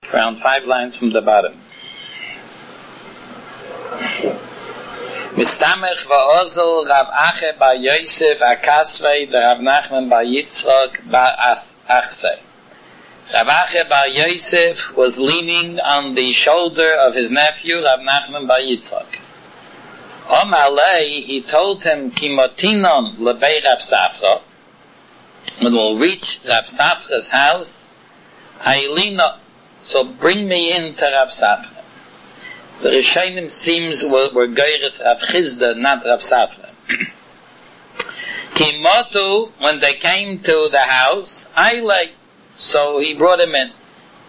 around 5 lines from the bottom. Mistamech va'ozel Rav Ache bar Yosef Akasvei de Rav Nachman bar Yitzchak bar Achsei. Rav Ache bar Yosef was leaning on the shoulder of his nephew Rav Nachman bar Yitzchak. Omalei, he told him, Kimotinon lebei Rav Safra, when we'll reach Rav Safra's house, Hailina, so bring me in to Rav Safra. The Rishonim seems were Geireth Rav Chizda, not Rav Safra. Kimotu, when they came to the house, Ailei, so he brought him in.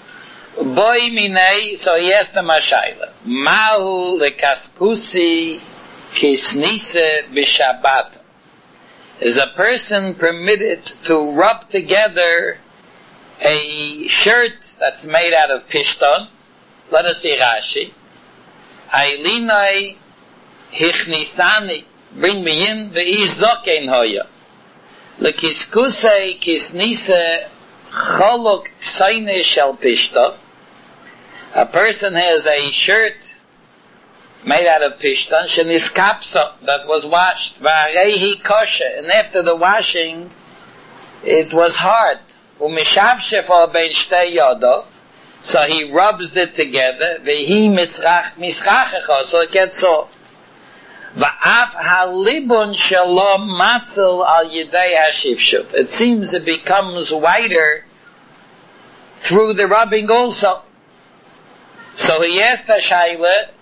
Boy minei, so he asked him a shayla. Mahu lekaskusi kisnise b'shabbat. Is a person permitted to rub together a shirt that's made out of pishton? Let us see Rashi. Ailinai hichnisani, bring me in, ve'ish zokein hoya. Lekiskusei kisnise cholok psaine shel pishton. A person has a shirt made out of pishtan, sheniskapsa, that was washed, va'arehi kosher, and after the washing, it was hard. Umishavshefo ben shtei yodo, so he rubs it together, vehi misrachecho, so it gets soft. Va'af halibun shalom matzel al yidei hashivshuv. It seems it becomes whiter through the rubbing also. So he asked Ashayla,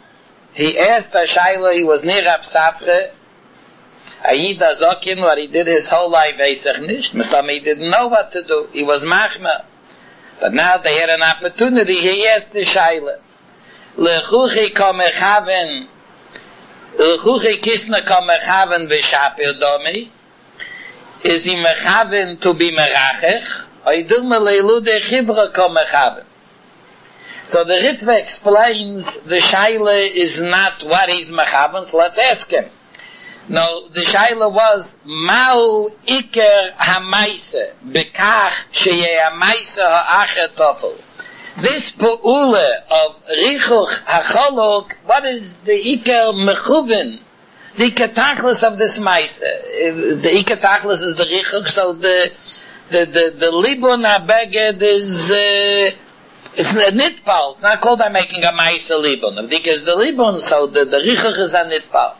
he was near Rav Safra, Ayida Zokin, what he did his whole life, Eisach Nisht. He didn't know what to do. He was machma. But now they had an opportunity. He asked Ashayla, Lechuchi komechaven, Lechuchi kisna komechaven v'shapir domi, is he mechaven to be merachech, or idum leilu de chibra komechaven? So the Ritva explains the Shaila is not what he's mechaven, so let's ask him. No, the Shaila was, Ma'u Iker HaMaisa, Bekach Sheyeh HaMaisa HaAcher Tofel. This Pu'ula of Richuch HaCholok, what is the Iker Mechuven? The Iker Tachlis of this Maisa. The Iker Tachlis is the Richuch, so the Libun HaBeged is, it's a nitpal. It's not called I'm making a Maisa Libun. Because the Libun, so the Richuch is a nitpal.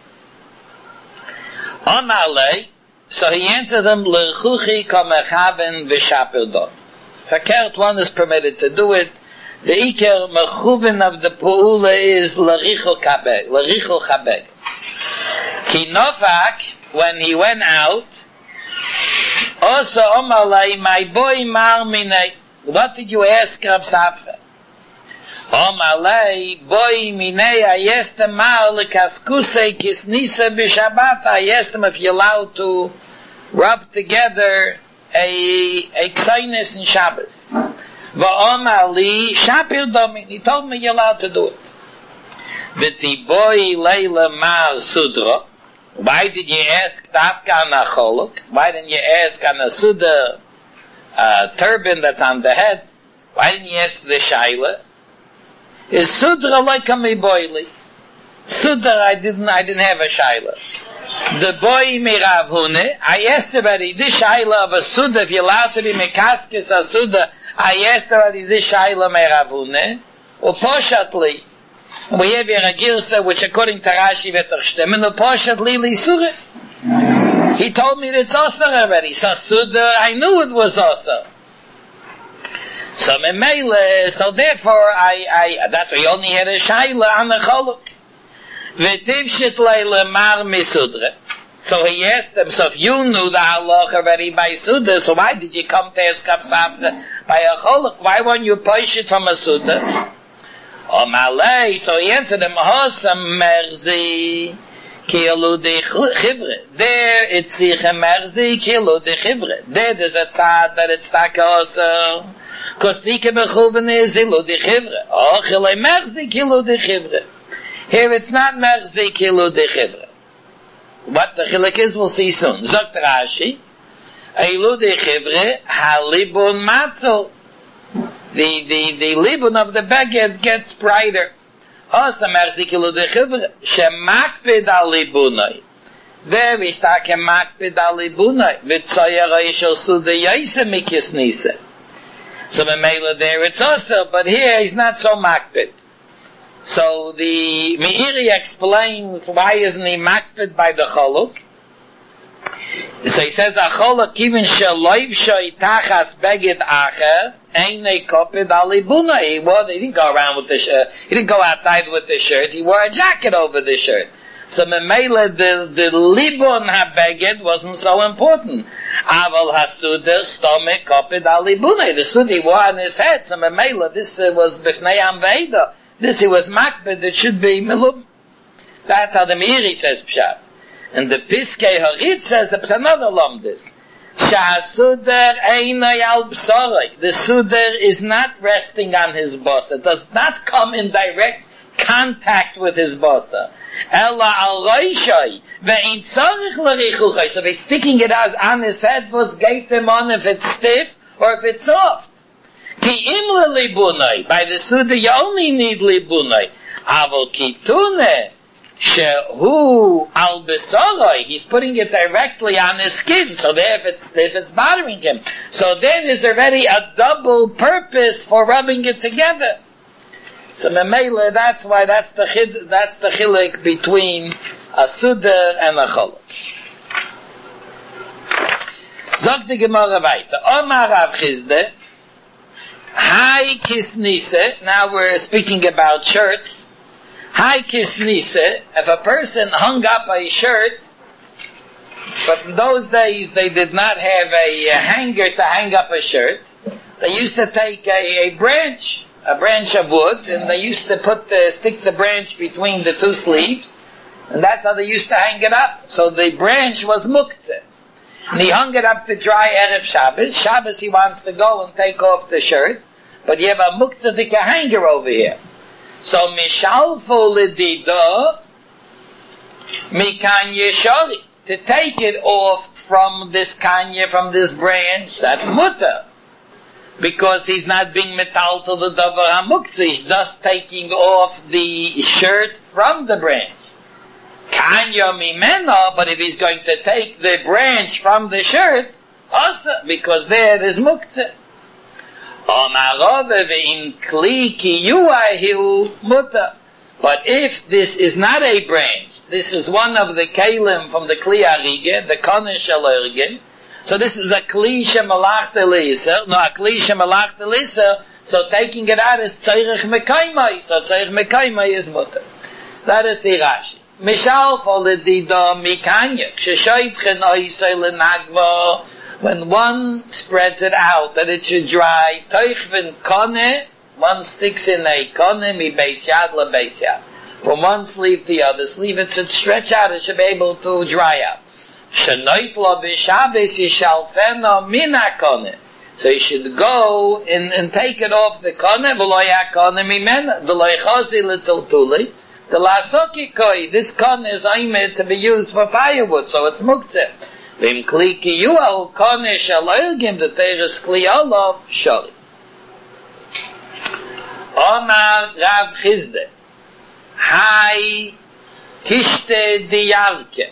On Alei, so he answered them, L'chuchi kamechaven v'shapir dom. Verkehrt one is permitted to do it. The Iker mechuven of the Pu'ula is L'richel chabeg. Ki Nofak, when he went out, also Omalei, my boy mar minei. What did you ask Rav Safra? Omalei, boy minei, I asked him mar lekaskusei kisnisa b'shabbat. I asked him if you're allowed to rub together a ksainis in Shabbos. Va'omali, shapir domin. He told me you're allowed to do it. V'ti boy leila mar sudra. Why did you ask dafka on a cholok? Why didn't you ask on a sudra turban that's on the head? Why didn't you ask the shaila? Is sudra like a miboili? Sudra, I didn't have a shaila. The boy mirav hune, I asked already this shaila of a sudra, if you're allowed to be mekaskis a sudra, I asked already this shaila mirav hune, uposhatli. We have here a girsa which according to Rashi vetach stemmen, uposhatli li surah. He told me that it's also already. So Sudra, I knew it was also. So Memele, so therefore that's why he only had a Shaila on the Choluk. V'tivshit leile mar misudra. So he asked them, so if you knew the halach already by Sudra, so why did you come to ask Rav Safra by a Choluk? Why weren't you push it from a Sudra? Oh Malay, so he answered him, Hosam merzi. Kilo de chivre. There it's the merzi kilo de chivre. There's a tzad that it's takosa. Kostike mechuven is kilo de chivre. Oh, chile merzi kilo de chivre. Here it's not merzi kilo de chivre. What the chilek is, we'll see soon. Zokt Rashi, kilo de chivre halibun matzo. the libun of the beged gets brighter. Also, merzikilu de chivre, shemakpid al libunai. There we start makpid al libunai, v'tzoyera yishel suda yaisa mikis nisa. So Memela there it's also, but here he's not so makpid. So the Meiri explains why isn't he makpid by the choluk. So he says, a choluk even shaloiv shoy tachas beged acher, einei kopid al libunai. He didn't go around with the shirt. He didn't go outside with the shirt. He wore a jacket over the shirt. So Memela, the libun ha-beged wasn't so important. Aval hasuda stomach kopid al libunai. The suit he wore on his head. So Memela, this was b'fnei am ve'eda. This he was makbid. It should be melub. That's how the Meiri says pshat. And the Piskei Harit says that another lomdis. Sha'asuder einay al b'sorei. The suder is not resting on his boss. It does not come in direct contact with his boss. Ella al roishai ve'in tzarich l'richuchai. So if it's sticking it as on his head, was gate him on if it's stiff or if it's soft. Ki imle libunai. By the suda you only need libunai. Aval kitune shehu al besoroi. He's putting it directly on his skin. So there if it's stiff, it's bothering him. So then is already a double purpose for rubbing it together. So Memela, that's why that's the chilek between a suder and a cholok. Zog the Gemara weiter. Omar Rav Chizde, Hai Kisnise, now we're speaking about shirts. Hai Kisnise, if a person hung up a shirt, but in those days they did not have a hanger to hang up a shirt, they used to take a branch of wood, and they used to stick the branch between the two sleeves, and that's how they used to hang it up. So the branch was muktzeh. And he hung it up to dry Erev Shabbos. Shabbos he wants to go and take off the shirt, but you have a muktzeh hanger over here. So mishalfo l'dido mikan yeshori. To take it off from this kanya, from this branch, that's mutter. Because he's not being metal to the davar hamuktzah, he's just taking off the shirt from the branch. Kanya mimena, but if he's going to take the branch from the shirt, also, because there is muktzah. But if this is not a branch, this is one of the kalim from the kli arige, the konen shel orgen, so this is a kli shemalach delisa, no, a kli shemalach delisa, so taking it out is tzorich mekaymai, so tzorich mekaymai is mutter. That is the Rashi. Mishal foledido mikanya, kshishoytchen oisay lenagva, when one spreads it out, that it should dry, toichven kone, one sticks in a kone, mi beis yad le beis yad. From one sleeve to the other sleeve, it should stretch out, it should be able to dry out. Shenoitlo b'Shabbos yishalfeno min hakone. So you should go and take it off the kone, v'lo yakone mimena, v'lo yichozi l'tiltuli. The lasoki koi, this kone is aimed to be used for firewood, so it's muktzeh. V'im kli ki yu'al kone shaloyagim, the teres kli olov sholi. Omar Rav Chizde, Hai kishte diyarke.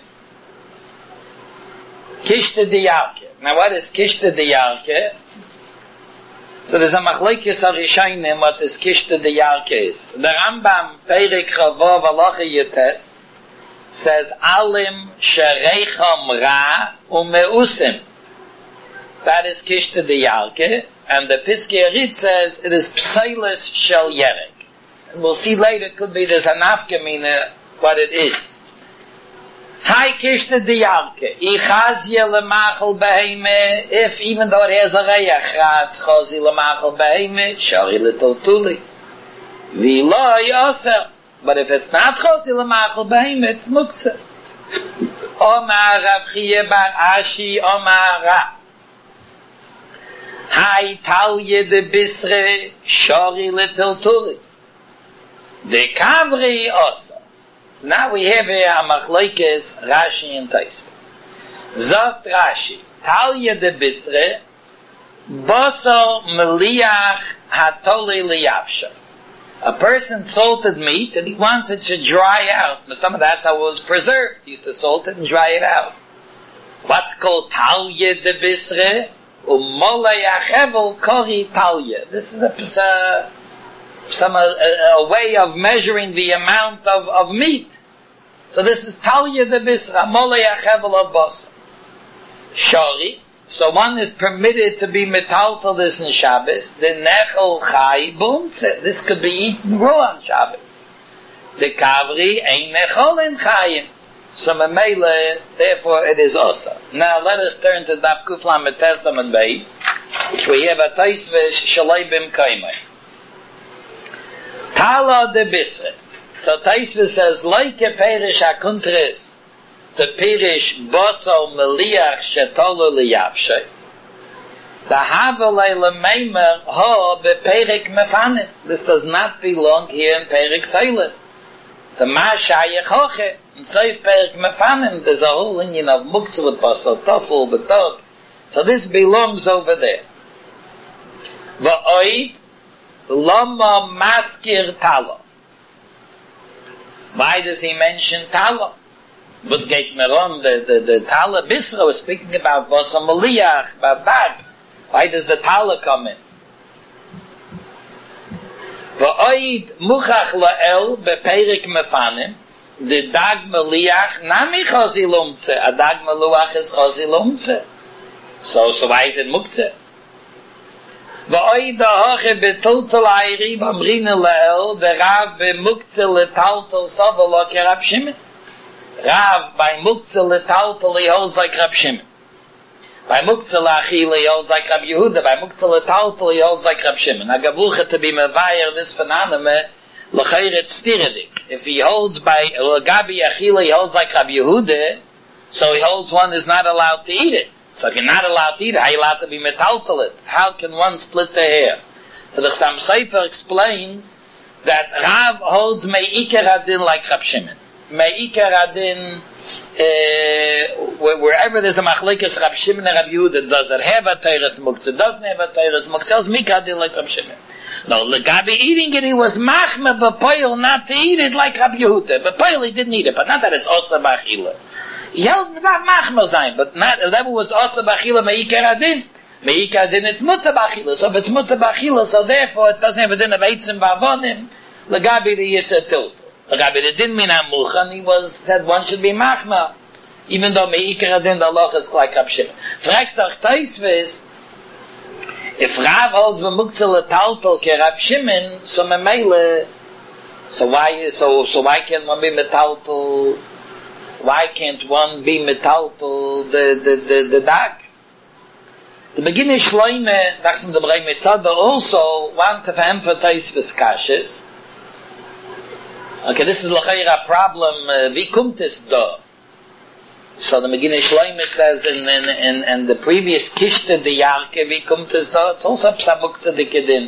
Kishte diyarke. Now what is kishte diyarke? So there's a machlekes harishayim what is kishte diyarke is. The Rambam Perek Chavav Halacha Yutes says alim shereicham ra umeusim. That is kishte diyarke, and the Piskei Harit says it is pseilis shel yerek. And we'll see later, it could be there's an afkamina what it is. Hai kishte diyarke. Ichazye lemachel beheme. If even though it has a reyach, chatz chazi lemachel beheme, shari l'toltuli. V'lo yoser. But if it's not chazi lemachel beheme, it's muktzeh. Omar Rav Chiya bar Ashi, Omar Ra. Hai talye de bisre, shari l'toltuli. De kavri osa. Now we have here a machlokes Rashi and Tosfos. Zot Rashi, Talya de Bitre, Baso meliach hatoli liyavsha. A person salted meat and he wants it to dry out. Some of that's how it was preserved. He used to salt it and dry it out. What's called talye de bisre, umola yachevel kori talye. This is a way of measuring the amount of meat. So this is talye de bisre, umola yachevel of basa. Shari. So one is permitted to be metaltal this in Shabbos. The nechel chai bunze. This could be eaten raw on Shabbos. The kavri ein nechol in chayim. So memele, therefore it is also. Now let us turn to Daf Kuf Lamed Tes Lamed Beis, which we have a Taisvish Shalai Bim Kaimai. Tala de Bisre. So Taisvish says, like a perish akuntris, the pirish boso meliach shetolo liyavshe. The havelei lemeimer ho beperik mefanim. This does not belong here in Perik Toilet. The mashayach hoche in Seif Perik mefanim. There's a whole union of muktzah with basal tofel betok. So this belongs over there. Va'oid lama maskir talo. Why does he mention talo? Was geht mir the Tala Bisra was speaking about Vasa Maliyach, about Dag. Why does the Tala come in? Va'oid muchach la'el beperik mefanim, the Dag Maliyach nami chazi lumtze, a Dag Maluach is chazi lumtze. So why is it muktzeh? Va'oid ha'hoche betultel ayri b'amrina la'el, the Rav b'muktzeh letaltel sabala kerab Shimon. Rav, by Muktzah letaltel, he holds like Rab Shimon. By Muktzah la'achil, he holds like Rab Yehuda. By Muktzah letaltel, he holds like Rab Shimon. Agavucha to be mevayer this phenomenon, l'chayret stiradik. If he holds by Gabi Achila, he holds like Rab Yehuda, so he holds one is not allowed to eat it. So if you're not allowed to eat it, how are you allowed to be metaltel it? How can one split the hair? So the Chtam Sefer explains that Rav holds me'ikar adin like Rab Shimon. Me'ikar adin, wherever there's a machlekes Rab Shimon and Rab Yehuda, does it have a teres muktzah, doesn't have a teres muktzah, it's mikar adin like Rab Shimon. No, Legabi eating it, he was machme b'poil not to eat it like Rab Yehuda. B'poil he didn't eat it, but not that it's osla b'achila. He held not machme zayin, but not, that was osla b'achila me'ikar adin. Me'ikar adin it's muta b'achila, so if it's muta b'achila, so therefore it doesn't have a din of eitzim b'avonim, Legabi the yisa tilt. But it didn't mean Amuchan, he said one should be Machma. Even though Me'ikar Adin, the Allah is like Rab Shimon. Fragt doch Taisvis, if Rav holds B'muktzah letaltel ke Rab Shimon, so Memele, so why can't one be metaltel? Why can't one be metaltel the Dag? The beginning Shloime, nachdem the Brei Mesada also want to emphasize V'skashes. Okay, this is l'chayra problem, wie kommt es da? So the Megillah Shloime says in the previous Kishta de Yarke, wie kommt es da? It's also Psamuktzah de Kedin.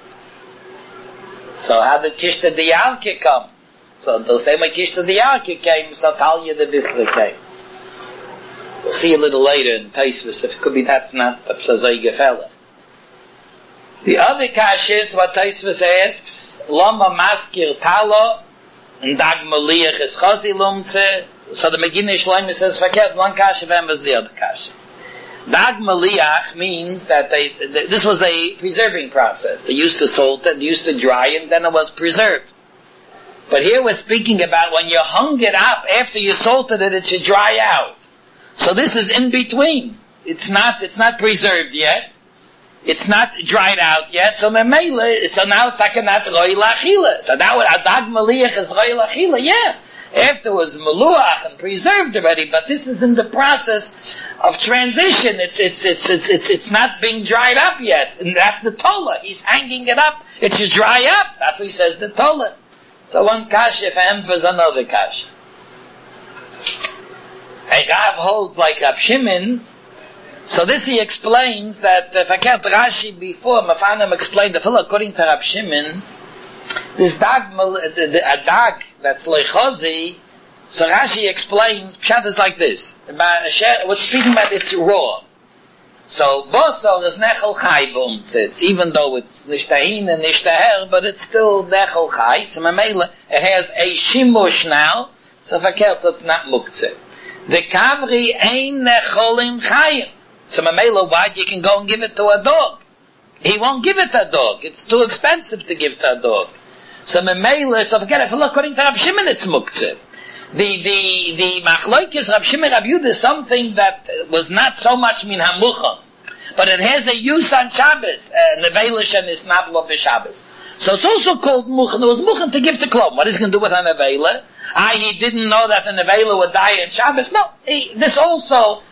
So how did Kishta de Yarke come? So the same way Kishta de Yarke came, so Talya de Bisra came. We'll see a little later in Taisvis, if it could be that's not the Psazai Gefella. The other Kash is what Taisvis asks, Lama Maskir Talo, and Dag Maliach is Chazi Lumtze. So the Megillah Shloime says, forget one kasha was the other kasha. Dag Maliach means that this was a preserving process. They used to salt it, they used to dry it, and then it was preserved. But here we're speaking about when you hung it up after you salted it, it should dry out. So this is in between. It's not preserved yet. It's not dried out yet, so now it's like a not roi lachila. So now Dag Maliach is roi lachila, yeah. After it was meluach and preserved already, but this is in the process of transition. It's not being dried up yet, and that's the Tola. He's hanging it up. It should dry up. That's what he says, the Tola. So one kasha for him was another kasha. A Rav holds like Rab Shimon. So this he explains that, if I can't Rashi before, Mafanim explained, according to Rab Shimon, this dag, a dag that's lechazi, so Rashi explains, Pshat is like this, we're speaking about it's raw. So, Bosor is Nechel Chai Bums. It's, even though it's nicht dahin and nicht daher, but it's still Nechel Chai. So, Mamela, it has a Shimush now, so verkehrt it's not Muktzeh. The Kavri ain't Necholim Chayim. So, Mamela, why you can go and give it to a dog? He won't give it to a dog. It's too expensive to give to a dog. So, Mamela, so forget it. According to Rab Shimon, it's Muktzeh. The Machloikis Rab Shimon Rab Yehuda is something that was not so much min hamuchon, but it has a use on Shabbos, nevelish and isnablo b'Shabbos. So it's also called muchon. It was muchon to give to Klom. What is he going to do with a nevela? He didn't know that the nevela would die on Shabbos. No, this also,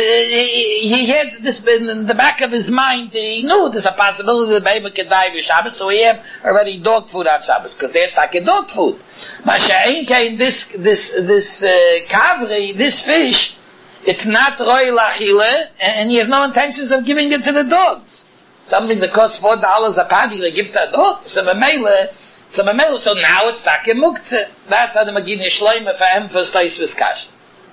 he had this in the back of his mind. He knew there's a possibility the baby could die on Shabbos, so he had already dog food on Shabbos, because that's like a dog food. Masha'en came this kavri, this fish, it's not roy lachile, and he has no intentions of giving it to the dogs. Something that costs $4 a pound, you give to a dog. So now it's take muktzeh. That's how the Magina Shloime for Emphas Taisvis Kash.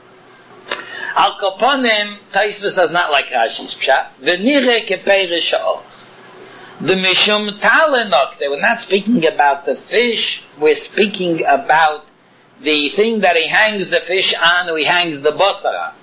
Al Koponim, Taisvis does not like Rashi's Pshat. V'nire kepeirish ha'or. The Mishum Talenok, they were not speaking about the fish, we're speaking about the thing that he hangs the fish on, or he hangs the bosar on.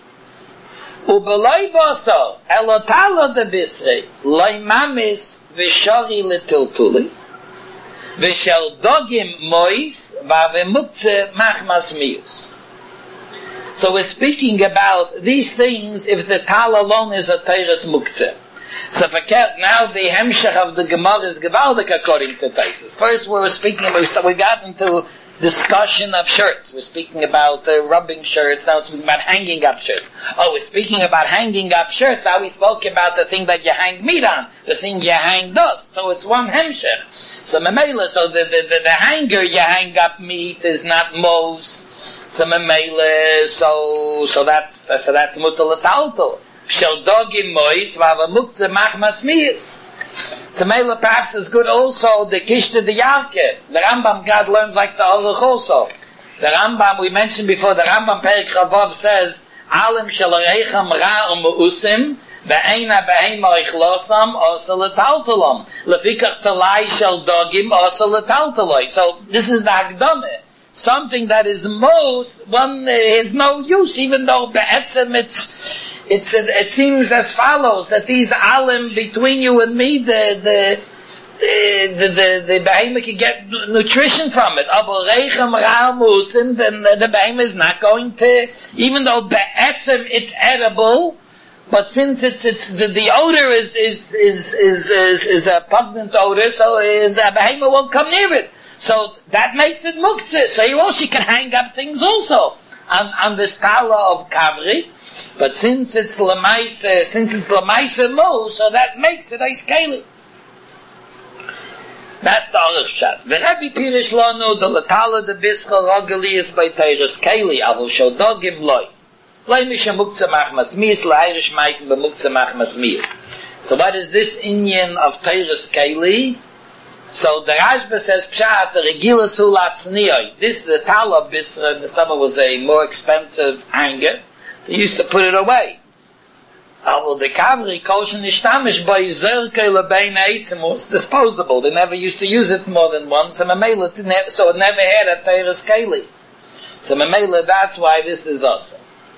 Ubeloi bosar, elotalo de bisrei, loi mamis, v'shori letiltuli, v'shel dogim mois, v'avemukze machmas mius. So we're speaking about these things if the tal alone is a teres muktzeh. So now the hemshech of the Gemara is gewaldig according to Taisus. First we were speaking about, we got into discussion of shirts. We're speaking about rubbing shirts, now we're speaking about hanging up shirts. We're speaking about hanging up shirts, now we spoke about the thing that you hang meat on, the thing you hang dust. So it's one hemshech. So Memela, so the hanger you hang up meat is not mos. So Memela, so that's mutal atalto. Shel dogim mois v'ava muktzeh machmas miyus. So Mela perhaps is good also the Kishta de Yarke. The Rambam God learns like the Aruch also. The Rambam, we mentioned before, the Rambam Perik Chavav says, Alim shel reicham ra u'mu'usim ve'eina behema ichlosam osa letaltalom. Lefikach talai shel dogim osa letaltaloi. So this is the Hakdameh. Something that is most, one has no use, even though be'etzem it seems as follows, that these alim between you and me, the behemoth can get nutrition from it. Then the behemoth is not going to, even though be'etzem it's edible, but since the odor is a pungent odor, so the behemoth won't come near it. So that makes it muktzeh. So you also can hang up things also on this tala of kavri. But since it's lamaisa mo, so that makes it ice keli. That's the Aruch Pshat. V'Rabbi Pirish Lanu, the latala de bischa rogali is by Teiris keli, avul shodogim loy. Loy misha muktzeh machmas miyas, l'ayrish maikin b'muktzeh machmas miyas. So what is this inyan of Teiris keli? So the Rashba says Pshat, the Regilas hu latzniyoi. This is a tala bischa, the stomach was a more expensive hanger. So he used to put it away. Well, the kavri koshen ishtamish by zerke lebein eitzim was disposable. They never used to use it more than once, and so it never had a teres keli. So Mamela, that's why this is awesome.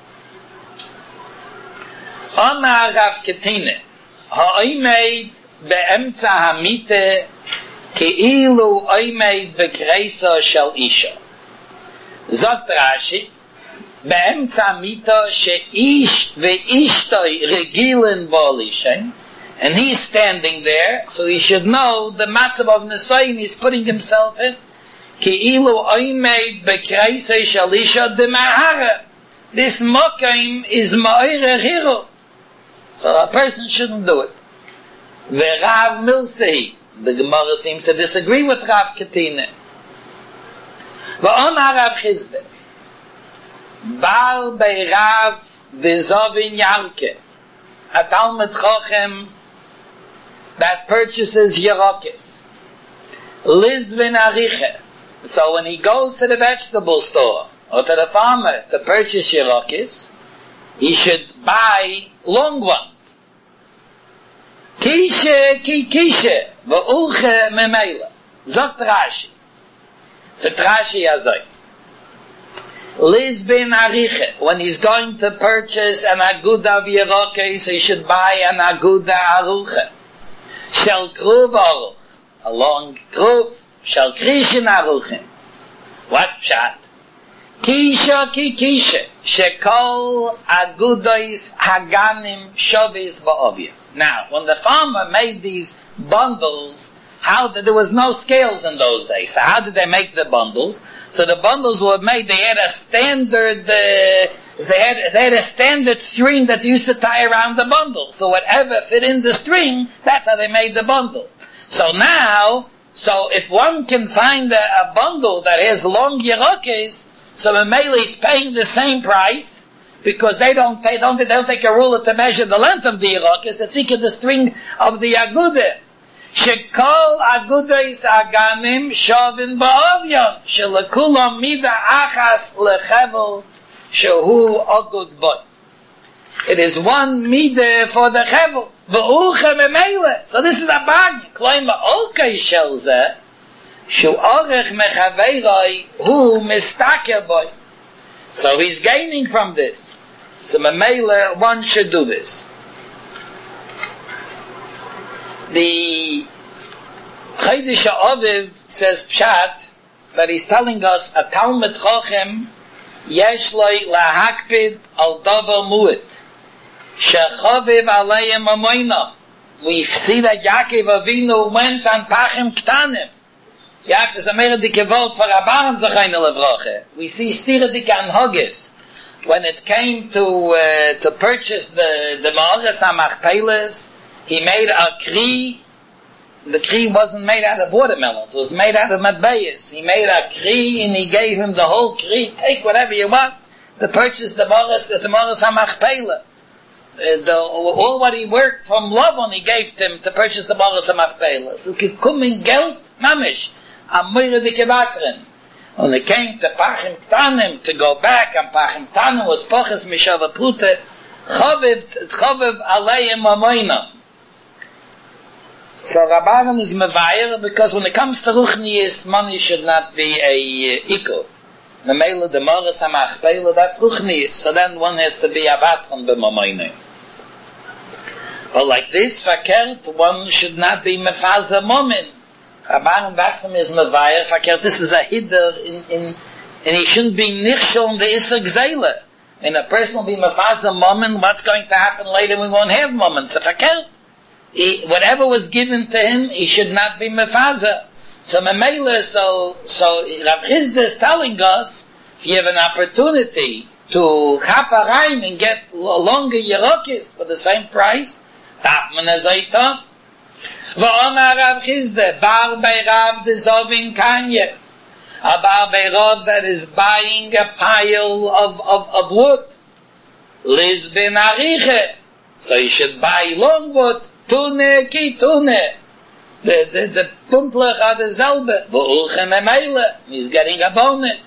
Omar Rav Ketine, ha'oimeid be'emtza hamite ke'ilu oimeid be'kreisa shel isha. Zot Rashi, Be'emtza mita she'ish ve'ishtoi regilen bo'alishen, and he's standing there, so he should know the matzav of Nesoyin he's putting himself in. Ki'ilu oimeid be'kreisei shalisha de ma'ara. This mokaim is ma'ira hiru. So a person shouldn't do it. Ve'rav milsei. The Gemara seems to disagree with Rav Ketine. Va'omar Rav Chizde. Baal bei Rav Vizovin Yarke, a Talmud Chochem that purchases Yerokes. Lizvin Ariche. So when he goes to the vegetable store or to the farmer to purchase Yerokes, he should buy long ones. Kishe ki kishe, v'uche memela. Zot Rashi. Zot Rashi azoi. Lisbon Ariche, when he's going to purchase an aguda of Yerokes, so he should buy an aguda aruche. Shel kruv aruch, a long kruv, shel krishin aruchim. What pshat? Kisha ki kisha, shekol agudois haganim shovis ba'ovya. Now, when the farmer made these bundles, there was no scales in those days, so how did they make the bundles? So the bundles were made, they had a standard, they had a standard string that used to tie around the bundle. So whatever fit in the string, that's how they made the bundle. So now, if one can find a bundle that has long yerokes, so Mamela is paying the same price, because they don't take a ruler to measure the length of the yerokes, that's equal the string of the agudah. Shekol agudais aganim shovin ba'ovyon shelekulam mida achas lechevel shehu agud boy. It is one mida for the chevel. V'uche memele. So this is a bag. Kloim ba'olkei shel zeh shu orech mechaveiroi hu mistaker boy. So he's gaining from this. So memele, one should do this. The Chaydish Aviv says Pshat that he's telling us a Talmud Chochem yesh loy lahakpid al davar mu'et shechaviv aleim amoina. We see that Yaakov Avinu went on Pachim Ktanim. Yaakov is a mere dike Wort for Abraham Zechayne Levrache. We see Stira dike Anhogis. When it came to purchase the Ma'aras HaMachpeles, he made a kri. The kri wasn't made out of watermelon. It was made out of matbayas. He made a kri and he gave him the whole kri. Take whatever you want to purchase the Ma'aras HaMachpelah. All what he worked from Lavan he gave to him to purchase the Ma'aras HaMachpelah. So he could come in Geld, mamish, amire de kevatren. When it came to Pachim Ktanim to go back, and Pachim Ktanim was Poches Mishava Pute, Chaviv Aleim Amoina. So Rabbanan is mevayer because when it comes to Ruchnius, money should not be a equal. The Mele, the Ma'aras HaMachpelah, that's Ruchnius. So then one has to be avatron b'mamoinei. But like this, verkehrt, one should not be mefazer momin. Rabbanan Vassam is mevayer, verkehrt, this is a hidder and he shouldn't be nichshel in the Isser Gzeila. And a person will be mefazer momin, what's going to happen later? We won't have momin. So verkehrt. Whatever was given to him, he should not be mefazer. So Mamela, so Rav Chizda is telling us, if you have an opportunity to chap a rein and get longer yerokis for the same price, darf man es oita. V'omar Rav Chizda, bar bei Rav dezovin kanye. A bar bei Rav that is buying a pile of wood. Liz ben ariche. So he should buy long wood. Tune ki tune. The pumplech are the selbe. V'ulchem emeile. He's getting a bonus.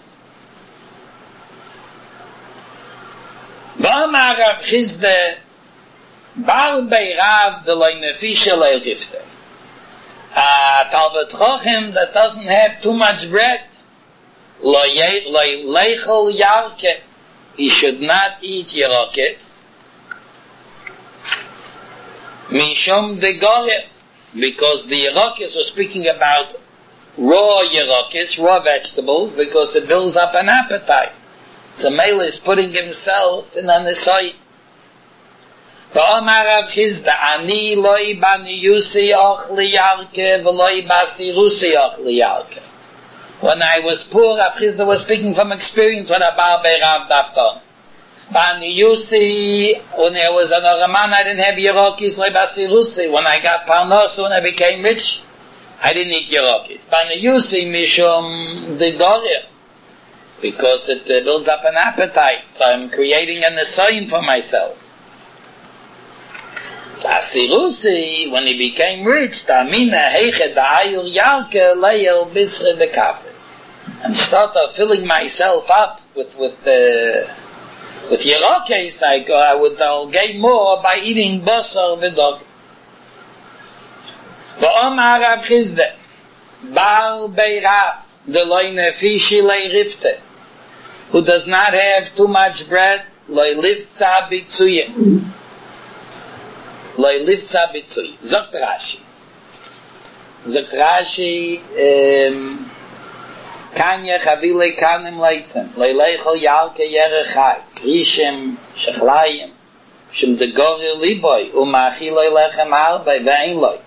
V'amar Rav Chizda, bar bei Rav de loy nefishe loy gifte. A Talmud Chochem that doesn't have too much bread, loy leichel yarke. He should not eat yerokes. Mishum de Goreh, because the yerokes are speaking about raw yerokes, raw vegetables, because it builds up an appetite. So Mele is putting himself in an aside. V'omar Rav Chizda, ani loy bani yusi ochli yarke, v'loy basi rusi ochli yarke. When I was poor, Rav Chizda was speaking from experience when I bar bei Rav Dafton. Bani Yusi, when I was an Oraman, I didn't have Yerokis, loy basi rusi. When I got Parnos, when I became rich, I didn't eat Yerokis. Bani Yusi, mishum de Goreh, because it builds up an appetite, so I'm creating an assignment for myself. Basi rusi, when he became rich, Tamina heiche da'ayil yarke leil bisre de kafe. And started filling myself up with Yerokes, I'll gain more by eating basar v'dog. V'omar Rav Chisda, Baal Beirav, the loy nefishi lei rifte, who does not have too much bread, loy livtza bitzuye. Loy livtza bitzuye. Zogt Rashi. Zogt Rashi, Kanye chavile kanim leitzen, leichel yalke yerechai, krishem, shechlayim, shem de gori liboy, umachiloi lechem arbei, ve'ein loi.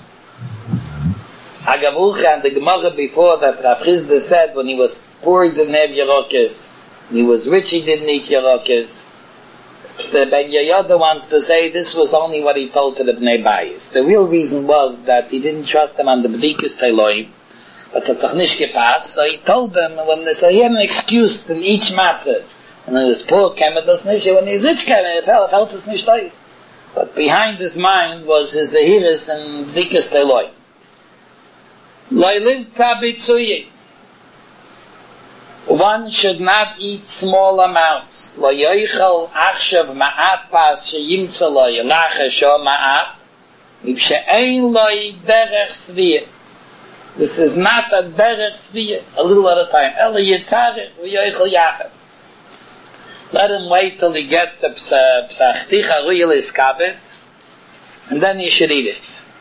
Agavucha and the Gemara before that Rav Chisda said when he was poor he didn't have Yerokes, he was rich he didn't eat Yerokes. The Ben Yehoyada wants to say this was only what he told to the Bnei Bayis. The real reason was that he didn't trust them on the B'dikas Teloim, but the Tachnish gepass, so he told them, so he had an excuse in each matzah. And when he was poor, came it das nicht, when he was rich, came it, felt es nicht steif. But behind his mind was his Zehiris and B'dikas Teloim. One should not eat small amounts. This is not a derech sviyah. A little at a time. Let him wait till he gets a psachticha real iskabet, and then you should eat it.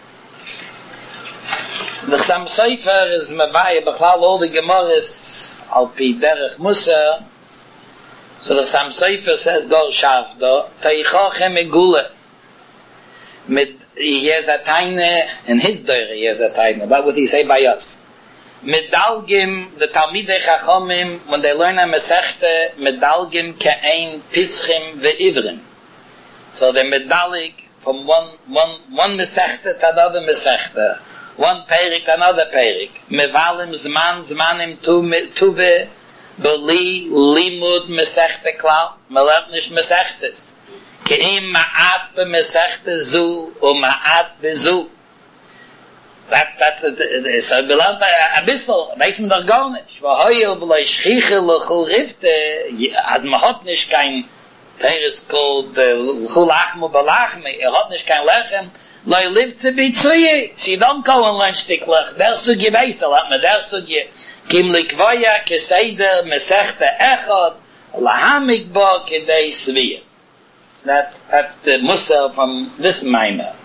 The Chassam Sofer is mevaya b'chlal all the Gemaras al pi derech Musa. So the Chassam Sofer says Gor Shavdo Teichochem Megula. He has a taine in his doire. He has a taine. What would he say by us? Medalgim the Talmidei Chachomim when they learn a Mesechte medalgim ke'ein pischim ve'ivrim. So they medalig from one Mesechte to another Mesechte. One perik, another perik. Mevalim zmanim tuve, beli limud mesechte klal, melernt nicht mesechtes. Keim ma'at be mesechte zu, ma'at be zu. That's it. So belernt a bissl, weiß man doch gar nicht. V'hoyel b'loi schchiche l'chul rifte, ad ma hat nicht kein Teres called l'chul achmu b'lachme, hat nicht kein Lechem, Loi live to be tzuye. So you don't go and learn stiklach. Der sugye weitel, hat me der sugye. Kim likvaya keseider mesechte echad, lahamik bo kedei sviyah. That's the Musa from this Maimah.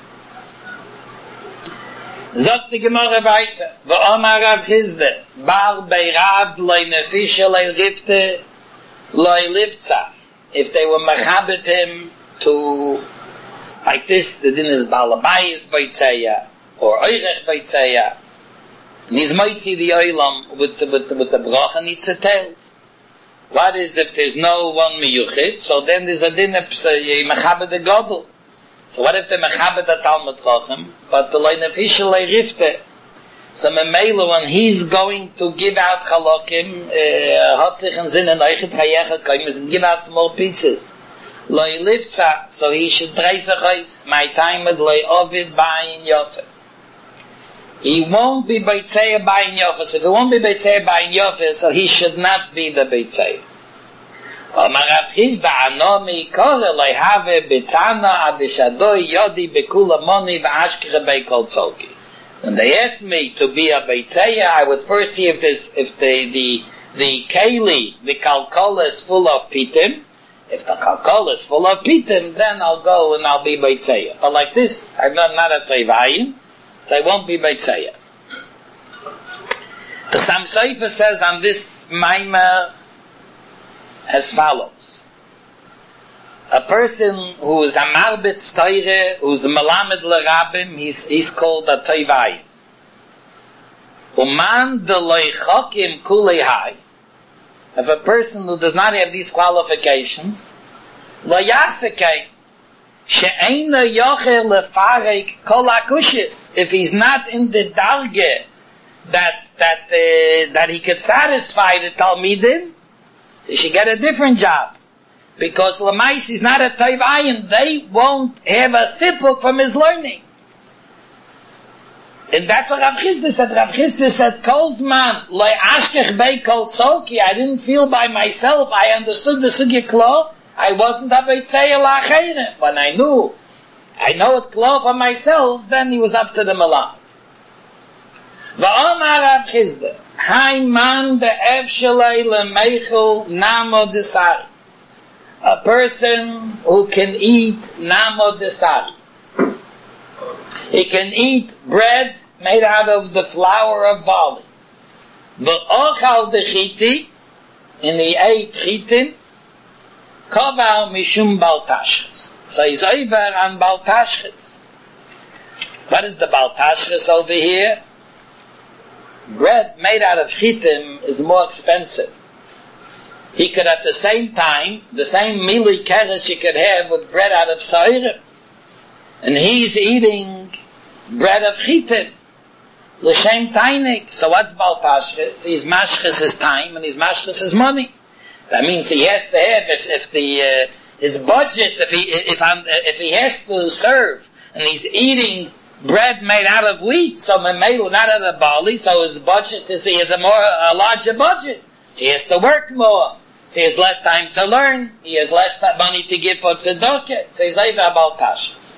Zot the Gemara weiter. V'omar Rav Chisda, Bar beirav loi nefisha loi rifte loi livtza. If they were machabit him to like this, the din is Balabayis Baitzeya, or Oirech Baitzeya. And he's mighty the Oilam with the Brach and it's a tails. What is if there's no one Miyuchit? So then there's a din of Mechabed the Godel. So what if the Mechabed the Talmud Chochem, but the Lein official Rifte? So Memela, when he's going to give out Chalokim, hat sich in Sinne Neuchet Chayecha Koim, and give out more pieces. Loi livtza, so he should trace a choice. My time with loi ovid ba'in yofe. He won't be beitzeya ba'in yofe. So if he won't be beitzeya ba'in yofe, so he should not be the beitzeya. Omar Rav Chisda ano meikore loi have betzana adishadoi yodi bekula moni v'ashkere beikol tzolki. When they asked me to be a beitzeya, I would first see if the keli, the kalkola is full of pitim. If the kalkol is full of pitim, then I'll go and I'll be beitzeya. But like this, I'm not a tevayim, so I won't be beitzeya. The Chassam Sofer says on this Maimah as follows. A person who is a marbitz teire, who's a melamed l'rabim, he's called a tevayim. Uman de loy chokim kulei hai. If a person who does not have these qualifications, lo yasekei, she'eina yocher lefarek kol akushis. If he's not in the darge that he could satisfy the Talmidim, so he should get a different job. Because Lamais is not a Tevayim, they won't have a sipuk from his learning. And that's what Rav Chisda said. Rav Chisda said, Kolzman, loy ashkech bei kol tzolki. I didn't feel by myself. I understood the sugya klo. I wasn't a beitzeya la'acheirim. When I know it klo for myself, then he was up to the malam. Va'omar Rav Chizda, Hai man be'efshalei lemeichel namo desari. A person who can eat namo desari. He can eat bread made out of the flour of barley. V'ochal dechiti, and he ate chitin, kovar mishum baltashches. So he's over on baltashches. What is the baltashches over here? Bread made out of chitim is more expensive. He could at the same time, the same milui keres he could have with bread out of soirim. And he's eating bread of chitim. L'shem tainik. So what's baltashches? He's mashches his time and he's mashches his money. That means he has to have, his budget, if he has to serve, and he's eating bread made out of wheat, so not out of barley, so his budget is, he has a larger budget. So he has to work more. So he has less time to learn. He has less money to give for tzedakah. So he's over about pashas.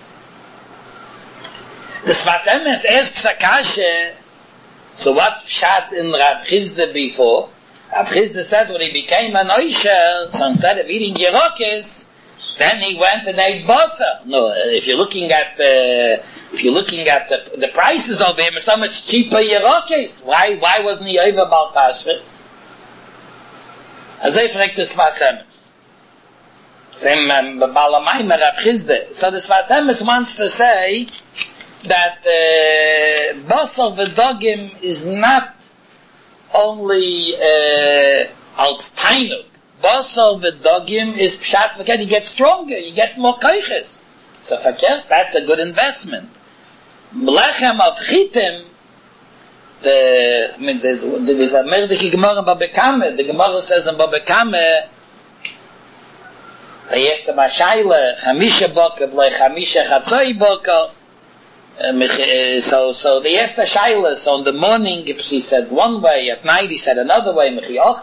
The Sfas Emes asks a kasha, so what's pshat in Rav Chizda before? Rav Chizda says when he became an oisher, so instead of eating yerokes, then he went and ate basa. No, if you're looking at the prices over him, so much cheaper yerokes. Why wasn't he over baltashres? As they fragt the Sfas Emes. Same Balamayim Rav Chizda. So the Sfas Emes wants to say that basar v'dogim is not only als tainuk. Basar v'dogim is pshat v'ket, you get stronger, you get more koiches. So fakir, that's a good investment. Lechem of chitim, the merdiki Gemara in Baba Kama, the Gemara says in Baba Kama, v'yesta mashayla, chamisha boka, v'lei chamisha chatzoi boka. So the Esther Shaila, so in the morning, if she said one way, at night he said another way,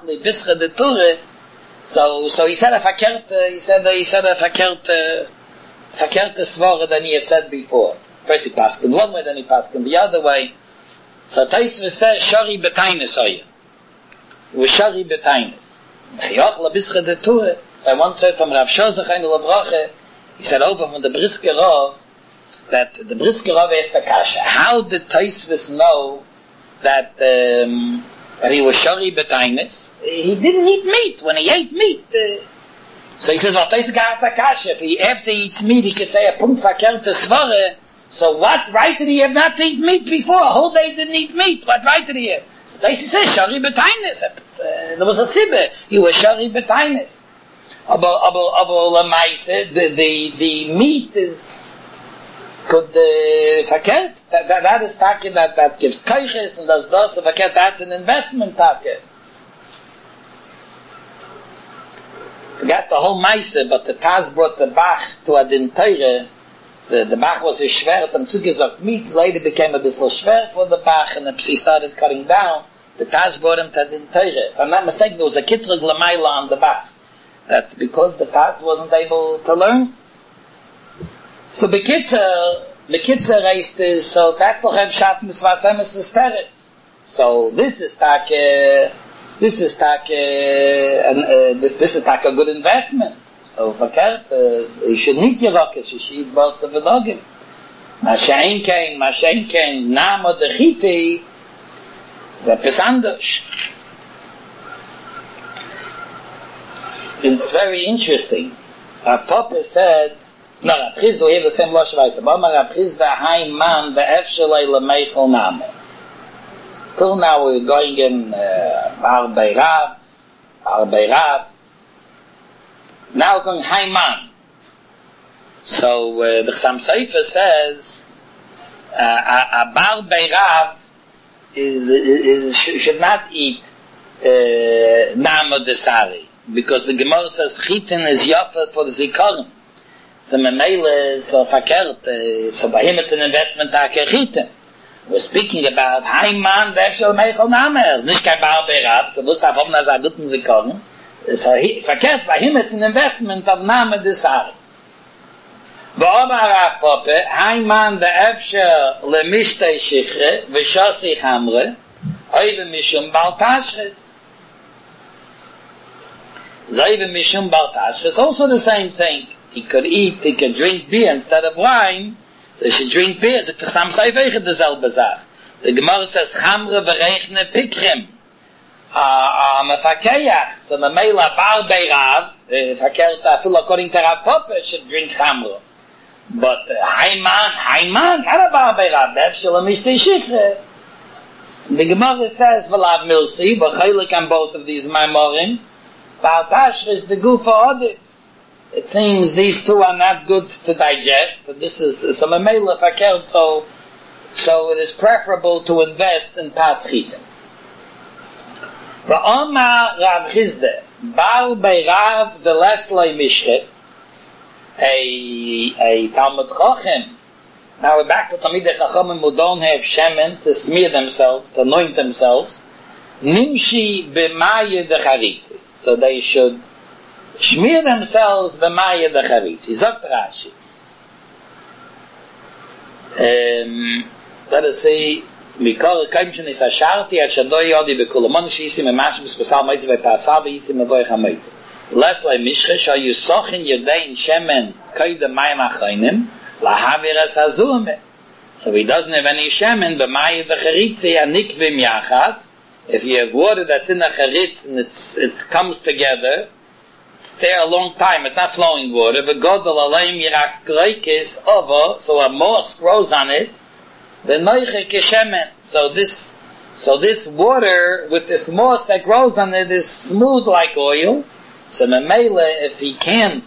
so he said a verkehrte svara than he had said before. First he passed in one way, then he passed in the other way. So Taisva says, Shari betainis oya. It was Shari betainis. So I once heard from Rav Shozach in the he said over from the Brisker Rav, that the Brisker Rav asked the kasha, how did Taisvis know that he was Shari betainis? He didn't eat meat. When he ate meat, so he says, well, Taisvis got the kasha. If he after he eats meat, he could say a punkt verkehrte svara. So what right did he have not to eat meat before? A whole day didn't eat meat. What right did he have? So Taisvis says Shari betainis. There was a sibbe. He was Shari betainis. The meat is could verkehrt. That is takke that gives koiches and does so verkehrt. That's an investment takke. Forgot the whole meise, but the Taz brought the Bach to Adin Teire. The Bach was a schwer, and zugesagt meat. Later became a bisschen schwer for the Bach, and he started cutting down. The Taz brought him to Adin Teire. If I'm not mistaken, there was a kitrug lamaila on the Bach. That because the Taz wasn't able to learn. So Bekitzer raised this, so that's the Reb Shat in the Sfas Emes Teret. So this is tak a good investment. So verkehrt, you should need yerokes, you should eat basa v'dogim. Mashein kein, namo dechiti, that is anders. It's very interesting. Our Papa said, no, Rav Chizda, we have the same losh weiter. Bama Rav Chizda, hai man, ve'efshalei lemeichel namo. Till now we're going in Bar Beirav. Now we're going hai man. So the Chassam Sofer says, a Bar Beirav should not eat namo desari. Because the Gemara says chitin is yafa for the zikaron. So memele so verkehrt, so by him it's an investment take chitin. We're speaking about Heiman v'efshel meichel namer. Nicht kein Bar Beirav, so musst du auf na sa guten zikaron. So verkehrt, by him it's an investment of name desari. V'omar Rav Papa, Hayman ve'efsher lemishtei shichre v'shasi chamre oive mishum bal tashres. Zayve mishum bal tashres, also the same thing. He could drink beer instead of wine, so he should drink beer. So the Sam Seifege dezelfde Sach. The Gemara says, Chamre verechne pikrim. Mefakeyach, so the Mela Baal Beirav, Fakert afil according to Rav Papa, should drink Chamre. But Hayman, not a Baal Beirav, Befshel Mishtei Shichre. The Gemara says, V'lav Milsi, B'chaylik on both of these Maimorim, Baal Tashres, the Gufa Odit. It seems these two are not good to digest, but this is some Mela Fakert, so it is preferable to invest in Paschitim. V'omar Rav Chizde, Baal Beirav the Lesloi Mishre, a Talmud Chochem. Now we're back to Talmidei Chachamim who don't have shemen to smear themselves, to anoint themselves. Nimshi b'maye decharitzi. So they should smear themselves b'maye decharitzi. Zogt Rashi. Let us see. Mikol kaimshen is asharti at shadoi yodi b'kulamon shisi memash b'spesal moitzi v'pasal v'yisi mevoich hamoitzi. Lesloi mishche sho yusochin yedein shemen koydem mayim achaynim lahavir es hazume. So he doesn't have any shemen b'maye decharitzi anikvim yachad. If you have water that's in the charitz and it comes together, it's there a long time, it's not flowing water, v'godol aleim yirak greikis ovo, so a moss grows on it, v'noiche keshemen. So this water with this moss that grows on it is smooth like oil. So memele, if he can't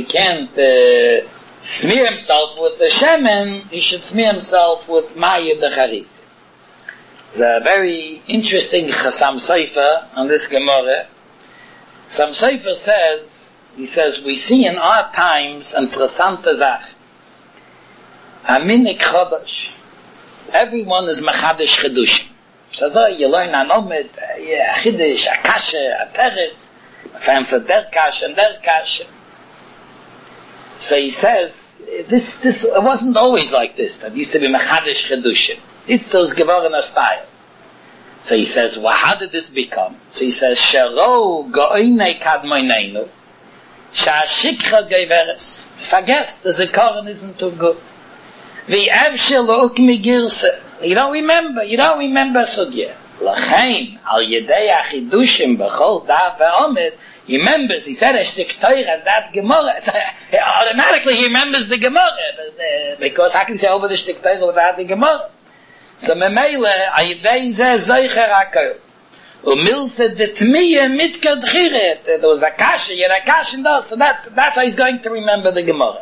smear himself with the shemen, he should smear himself with mayim the charitz. The very interesting Chassam Sofer on this Gemara. Chassam Sofer says, we see in our times interessante Sach. Aminik Chodosh. Everyone is Mechadish Chedushim. So you learn an Omid, a Chidish, a Kashe, a Teretz, a fan for der Kashe and der Kashe. So he says, this it wasn't always like this. That used to be Mechadish Chedushim. It's those Gevorna style. So he says, well, how did this become? So he says, Shero go'inei kadmoineinu, sha'ashikcha geveres. If I guess the Zikaron isn't too good. V'yavshel ukmi girse. You don't remember Sugya. L'chaim, al yedei achidushim b'chol daf ve'omed, he remembers, he said a shtik toira, that Gemara. So automatically he remembers the Gemara, because how can he say over the shtik toira without the Gemara? So memele, ayidei zeh zoicher akol. Umilse de tmiye mitka dchiret. There was a kasha, yet a kasha in those. So that's how he's going to remember the Gemara.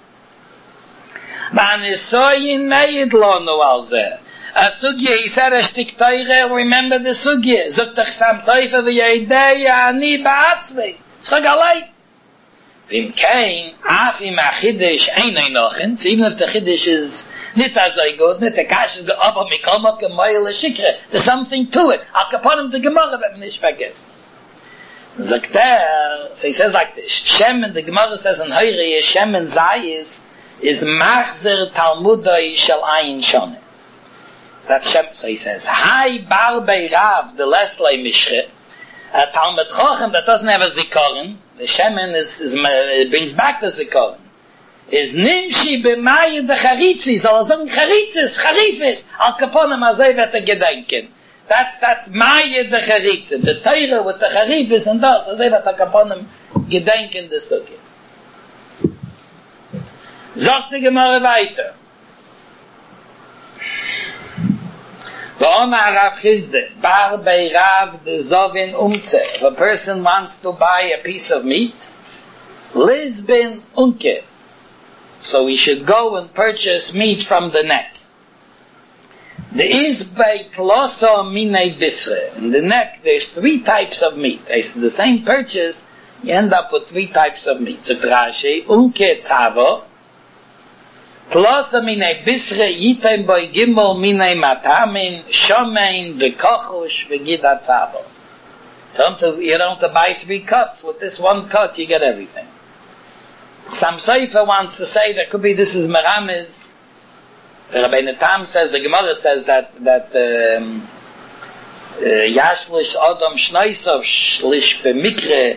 V'anisoyin meid lo nu al zeh. A sugye, he said a shtik toire, remember the sugye. Zog tach sam toife v'yedei ani ba'atzvei. So galay. V'im kein, afim achidish einay nochen. So even if the chidish is nit as I good, nit the kash is the abba mikamot gemayel shikre. There's something to it. Al kaponim the Gemara, but nish vergessen. Zogter, so he says like this, Shem, the Gemara says in Heire, Shem and Zayis is machzer talmudai shel ayin shone. That's Shem, so he says, Hai Baal Beirav, the Lesloi Mishre, a Talmud Chochem that doesn't have a Zikaron, the Shemen it brings back the Zikaron, is Nimshi b'mayi de Charitzis, or some Charitzis, Charifis, al kaponim azay vete gedenken. That's Mayi de Charitzis, the Teire with the Charifis and das, azay vete kaponim gedenken de Sukkah. Sagt die Gemara weiter. V'omar Rav Chizde, Bar Beirav de Zovin Umze. If a person wants to buy a piece of meat, Lisbon Unke. So we should go and purchase meat from the neck. The Isbei Kloso Minei Bisre. In the neck, there's 3 types of meat. It's the same purchase, you end up with 3 types of meat. So Trashi, Unke Tzavo, Kloso Minei Bisre, Yitem Boi Gimel Minei Matamin, Shomein, V'kochush, V'gida Tzavo. So you don't have to buy 3 cuts. With this 1 cut, you get everything. Some Seifer wants to say that could be this is Meramis. Rabbeinu Tam says, the Gemara says that Yashlish Adam Shneisov Shlish B'mikra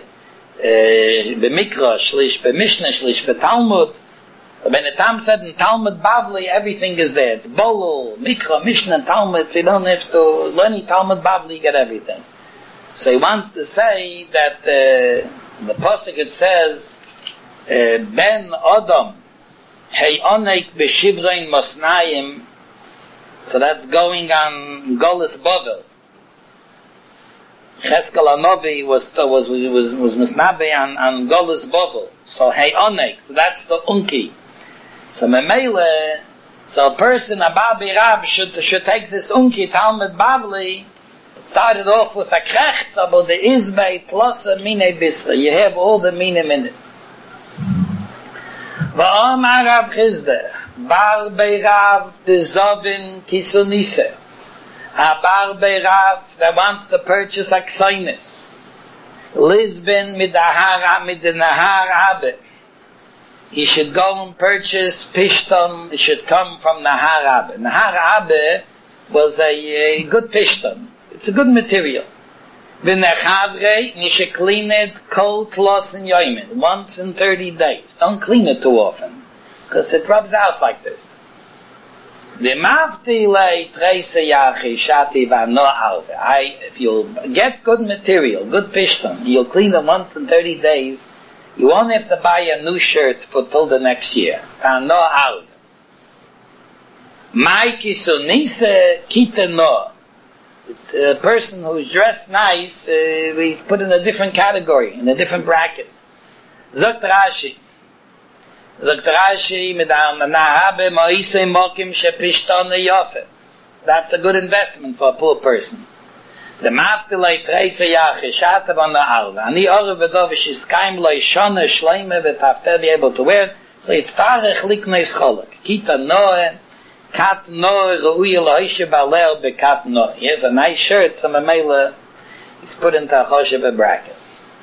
Shlish B'mishna Shlish B'talmud. Rabbeinu Tam said in Talmud Bavli everything is there. It's Bolul, Mikra, Mishnah, Talmud. So you don't have to learn Talmud Bavli, you get everything. So he wants to say that the pasuk it says Ben Adam Hey Onek B'Shivrein Mosnayim. So that's going on Golis Bavel. Cheskel Anovi was Misnabe on Golis Bavel. So Hey Onek, so that's the Unki. So Memele, so a person, a Babi Rab, should take this Unki Talmud Bavli. It started off with a Krecht, but the Izbei plus a Mine Bisra. You have all the Minim in it. Va'amar Rav Chizda, Bar Beirav Tezovin Kisunise. A Bar Beirav that wants to purchase Aksoinis. Lisbon mit the Nahar Abe. He should go and purchase Pishton. It should come from Nahar Abe. Nahar Abe was a good Pishton. It's a good material. V'nechavre, you should clean it cold, loss, and yoimin. Once in 30 days. Don't clean it too often. Because it rubs out like this. If you'll get good material, good Pishton, you'll clean it once in 30 days, you won't have to buy a new shirt for till the next year. No out. Maiki sunise kita no. It's a person who's dressed nice, we put in a different category, in a different bracket. Zogt Rashi, midam nahabe ma'isei mokim shepishton yofe. That's a good investment for a poor person. The maftelei treise yache shatav on the alva. Ani oru v'dovish is kaim loi shone shleime v'tafter be able to wear it. So it's tarech likneis cholok. Kita noe, kat noe, ru'uye lo'ishe ba'ler bekat noe. He has a nice shirt, so Mamela is put into a choshev bracket.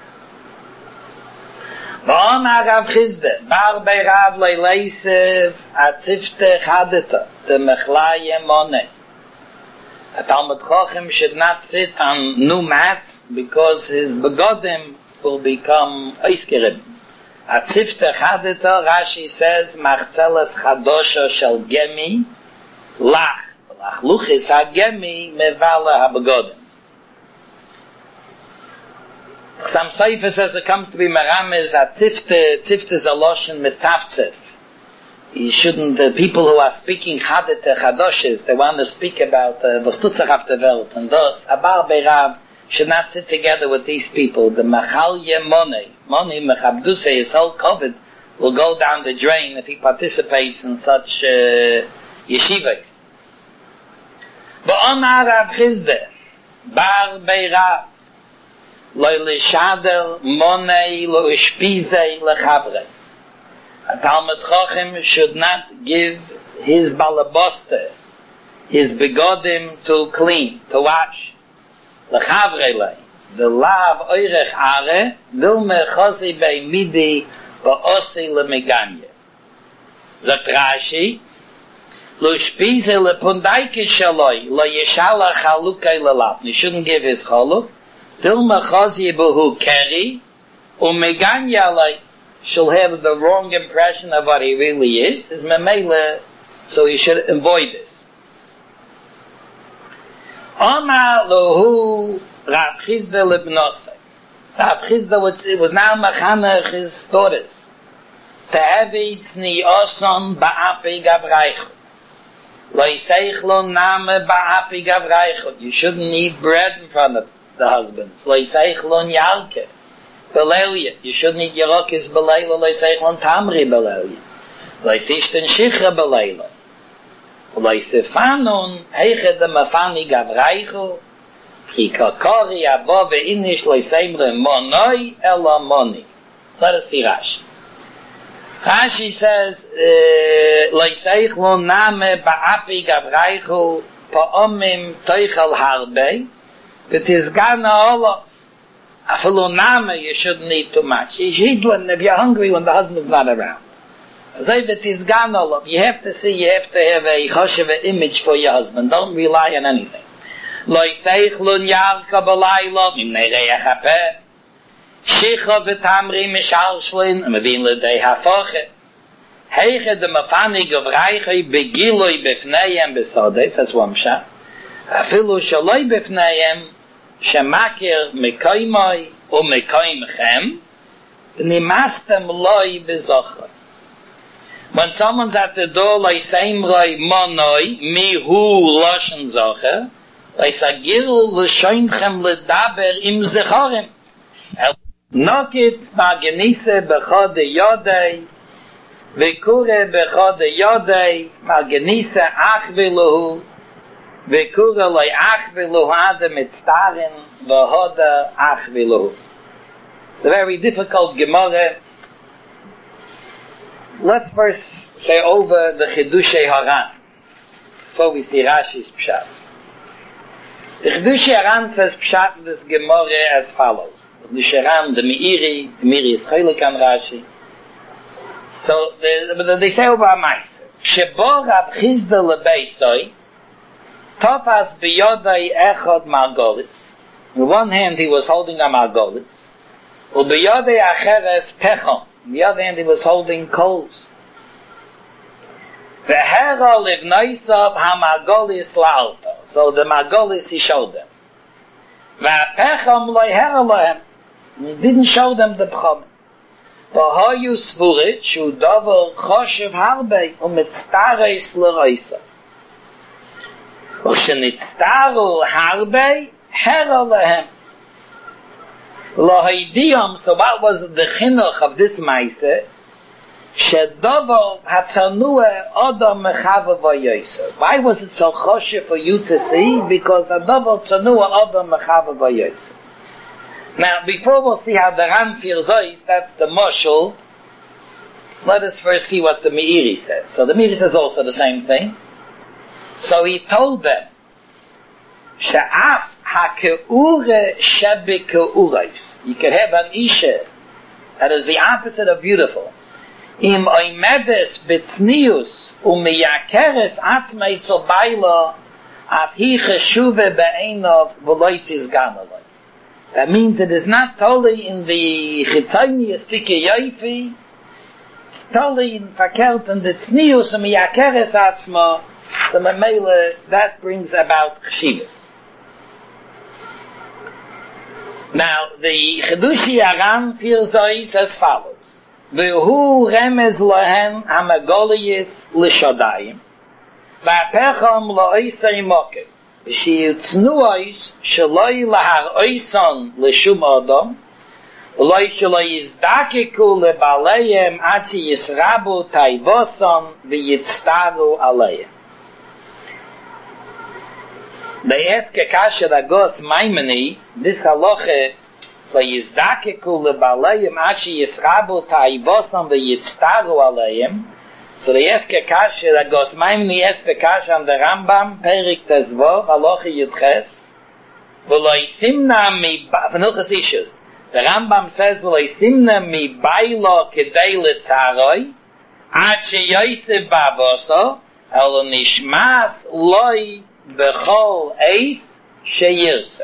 V'omar Rav Chizda, bar bei Rav leileisev, atzifte chadeta, te mechlaye moneh. A Talmud Chochem should not sit on new mats because his begodim will become oiskerib. At Sifte Chadeta, Rashi says, Machzeles Chadosha shel Gemi, Lach. Lach Luchis ha-Gemi, Mevala ha-Begodim. Some Seifer says it comes to be Merames at Sifte. Sifte is a Loshen Metaftzef. You shouldn't, people who are speaking Chadete Chadoshes, they want to speak about was Tutzach auf der Welt, and thus, Abar Beirav should not sit together with these people. The Machalye Money, Mechabduse, his whole COVID will go down the drain if he participates in such yeshivas. V'omar Rav Chizda, Bar Beirav, Lo Lishader Money Lo Ishpizei Lechavre. A Talmud Chochem should not give his balaboster, his begodim to clean, to wash. L'chavrele, the lav oirech are, vilme chosi bei midi, ba'osi lemeganye. Zot Rashi, lo shpize lepundaike shaloi, lo yeshala chalukai lelav. You shouldn't give his chaluk. Vilme chosi behu keri, umeganye alai. She'll have the wrong impression of what he really is memela, so you should avoid this. Omar lohu Rav Chizda libnosei. Rav Chizda was now machanech his daughters. Te'evitz ni oson ba'api gavreichot. Lo yiseich lo name ba'api gavreichot. You shouldn't eat bread in front of the husbands. Lo yiseich lo nyalke. Belelia. You shouldn't eat Yerokis Belela, Leiseichlan Tamri Belelia. Leisishten Shichra Belela. Leisefanun, Heiche de Mafani Gavreichu, Chikakori Above Inish Leiseimre Monoi Ela Moni. Let us see Rashi. Rashi says, Leiseichlan Name Ba'api Gavreichu, Pa'omim Teichel Harbe, V'tizgana Olof. Afiloname, you shouldn't eat too much. You should eat when, if you're hungry when the husband's not around. So if it is ganol, you have to see, you have to have a choshev image for your husband. Don't rely on anything. Lo yseichlun yarka b'laylo, mimnei reich hapeh. Shicha v'tamri mishal shlin, mevin l'dei hafoche. Heiche de mafanig of reichoi begiloi befneiem besodes, that's one shot. Afilu shaloi befneiem, shemakir mekoimoi u mekoimchem, nimastem loi bezocher. When someone's at the door, like seimroi monoi, mi hu loshen zocher, like sagil l'shoinchem l'daber im zechorim. Nokit magenise bechod yodei, v'kure bechod yodei, magenise achviluhu, v'kure loy achviluhu adem etztarin, v'hoda achviluhu. It's a very difficult Gemara. Let's first say over the Chidushei Haran, before we see Rashi's Pshat. The Chidushei Haran says Pshat in this Gemara as follows. The Sharan, the Meiri is Chaylik and Rashi. So they say over Amaisa. Shebo Rav Chizda lebeisoi, Tofas biyodai echod margolis. On one hand he was holding a margolis, ubiyodai acheres pechon. On the other hand he was holding coals. V'hera livnoisav ha-margolis la'alto. So the margolis he showed them. V'apechom loy hera lohem. He didn't show them the pchom. V'hoyu svurit shu dover choshev harbei u'mitztareis l'roisa. U'shenitztaru harbei hera lohem. Lo haidiyom, so what was the chinuch of this maise? Shedover hatzanua odom mechava v'yoyser. Why was it so choshev for you to see? Because adover tzanua odom mechava v'yoyser. Now, before we'll see how the Ran Firzois, that's the Moshul, let us first see what the Meiri says. So the Meiri says also the same thing. So he told them, Sha'af ha'ke'ure shebe'ke'urais. You can have an Isha that is the opposite of beautiful. Im oimedes betznius u'miyakeres atmei tzobaylo af hi cheshuve be'enov v'loitis gamaloi. That means it is not totally in the chitzayni estike yoifi, it's totally in fakert and the tznius and miyakeres atzma, the memele, that brings about chshivas. Now, the Chidushei Haran Firzois as follows. V'hu remez lohen hamagoliyis l'shodayim, v'apechom lo'oisei mokem. V'shiyutznuois shaloi lahar oison l'shum odom, v'loi shaloi yizdakiku lebaleihem atzi yisrabu taivoson v'yitztaru aleihem. They ask a kasha dagos maimoni, this halacha, v'yizdakiku lebaleihem atzi yisrabu taivoson v'yitztaru aleihem. So they ask a kasha that goes, Maimoni asked the kasha on the Rambam, Perik Tezvov, Halacha Yudches, V'loi simna mi, v'nilchas issues. The Rambam says, V'loi simna mi bailo kedei letzaroi, ad sheyoyse baboso, el nishmas loi bechol eis sheyirse.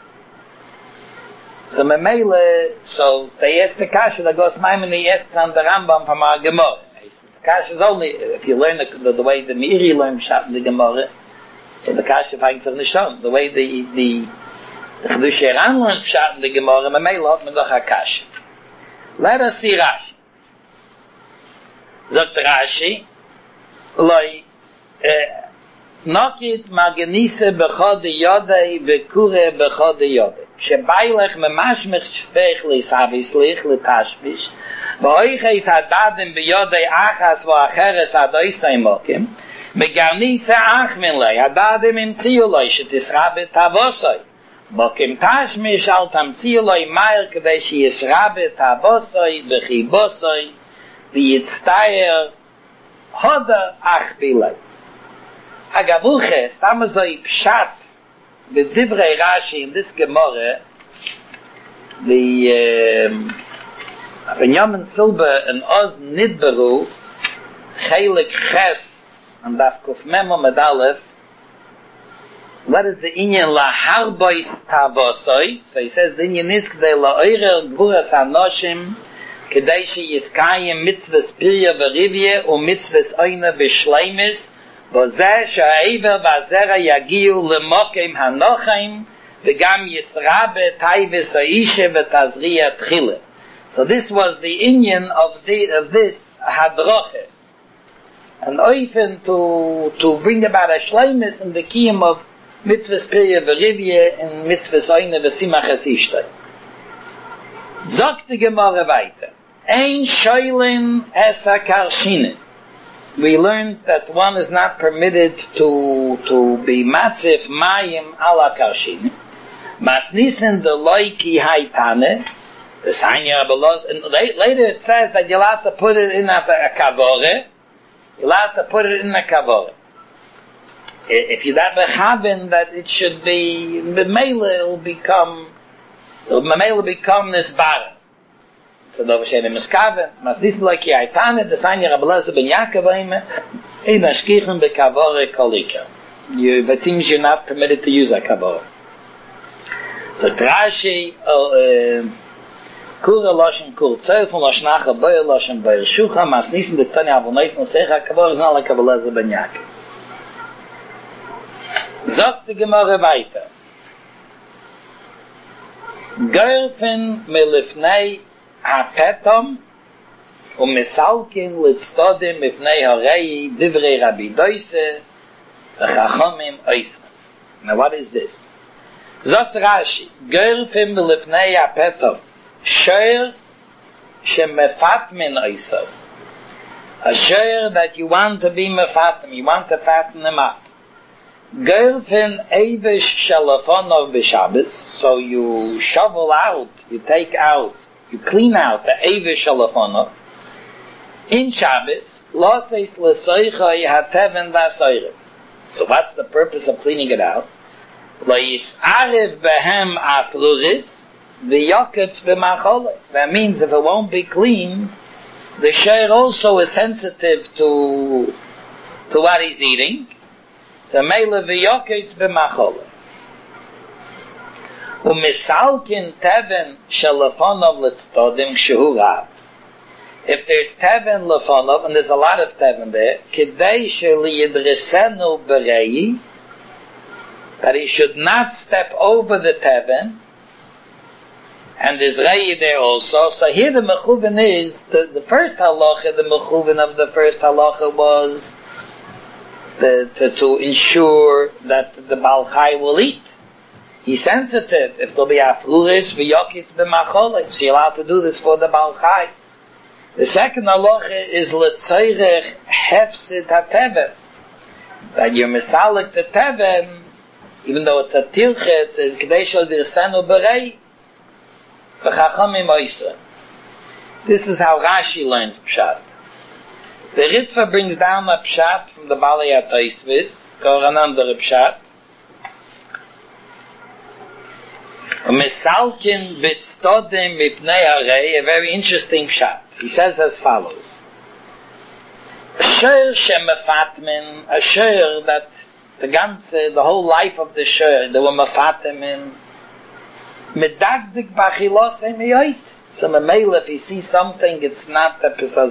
So memele, so they ask the kasha that goes, Maimoni asks on the Rambam from our Gemara. Kasha is only, if you learn the way the Meiri learned Pshat in the Gemara, so the Kasha finds of Nishon. The way the Chidushei Haran learned Pshat in the Gemara, Mamela, Medoch HaKasha. Let us see Rashi. Sagt Rashi, Loi, Nokit magenise bechod yodei v'kure bechod yodei. Shebailech memashmech shpech l'ishavislich l'tashvish. V'oiches hadadim b'yodei achas v'acheres adoisei mokim. Megarnise achmin lei. Hadadim imtziu loi shetisrabe tavosoi. Mokim tashmish al tamtziu loi mair k'dei sheyisrabe tavosoi v'chibosoi v'yitztayer hoda achbilei. Agavuche, stamazoi pshat, b'divrei Rashi in this Gemara, Benjamin Silber in Oz Nidberu, Chelik Ches, and Daf Kuf Memo Medalef, what is the inyan la harbois tavosoi? So he says the inyan is k'day la oirer gvuras hanoshim k'day she yiskayim mitzvahs pirya v'rivye u mitzvahs oina v'shleimis v'zeh sha'ever v'azera yagiyu l'mokim hanochim v'gam yisrabe taivis ha'ishe v'tazriya tchile. So this was the inyan of this hadroche. And often to bring about a shleimis in the kiyum of mitzvahs pirya v'rivye and mitzvahs oina v'simachas ishtay. Zog the Gemara weiter. Ein shoylin es ha-karshinin. We learned that one is not permitted to be matzif mayim ala karshinin. Masnisen de loiki haitane. The Sanya Abelos. And later it says that you'll have to put it in a kavore. You'll have to put it in a kavore. If you're not mechaven that it should be memela, it will become nisbara. So the Vashem miskaven, masnis like yaitane, the Sanya Abelos ben Yaakov in ashkichen bekavore kolika. It seems you're not permitted to use a kavore. So Rashi, Kura Loshen Kur Tzeuf und Loshenacha Boyer Loshen Boyer Shucha Masnissen de Tanya Avonois Nosecha Kavor is not like Kabbalah ben Yaakov. Sagt die Gemara weiter. Gerfen melifnei hapetom misalkin litstodim mifnei harei divrei Rabbi Doise v'chachomim oisem. Now what is this? Sagt Rashi, Gerfen melifnei hapetom Share shemefatmin oisov. A share that you want to be mefatim, you want to fatten them up. Gerfen eivish shalafonov b'Shabbos, so you shovel out, you take out, you clean out the eivish shalafonov. In Shabbos, lo seis lesoichai hateven v'asoirev. So what's the purpose of cleaning it out? Lo yisarev behem afluris, the yakets b'machole. That means if it won't be clean, the share also is sensitive to what he's eating. So mele v'yakets b'machole. U'misalkin teven shalafonov l'tztodim shehu rav. If there's teven lefonov, and there's a lot of teven there, k'dei sheli yidresenu b'rei, that he should not step over the teven, and there's Rei there also. So here the Mechuven is, the first halacha, the Mechuven of the first halacha was to ensure that the Baal Chai will eat. He's sensitive. If there'll be afruris, v'yokitz b'machole, so you're allowed to do this for the Baal Chai. The second halacha is l'tzoyrech hefsid ha-teven. That you're misalik the teven, even though it's a tilchet, it's k'dei shel dirsenu b'rei, this is how Rashi learns Pshat. The Ritva brings down a Pshat from the Balei HaTosfos, or another Pshat. Misalkin b'tztodim mipnei harei, a very interesting Pshat. He says as follows. Shir shemefatmin, a shir that the whole life of the shir, they were mefatmin, medagdik bachilos emiyot. So memela, if he sees something, it's not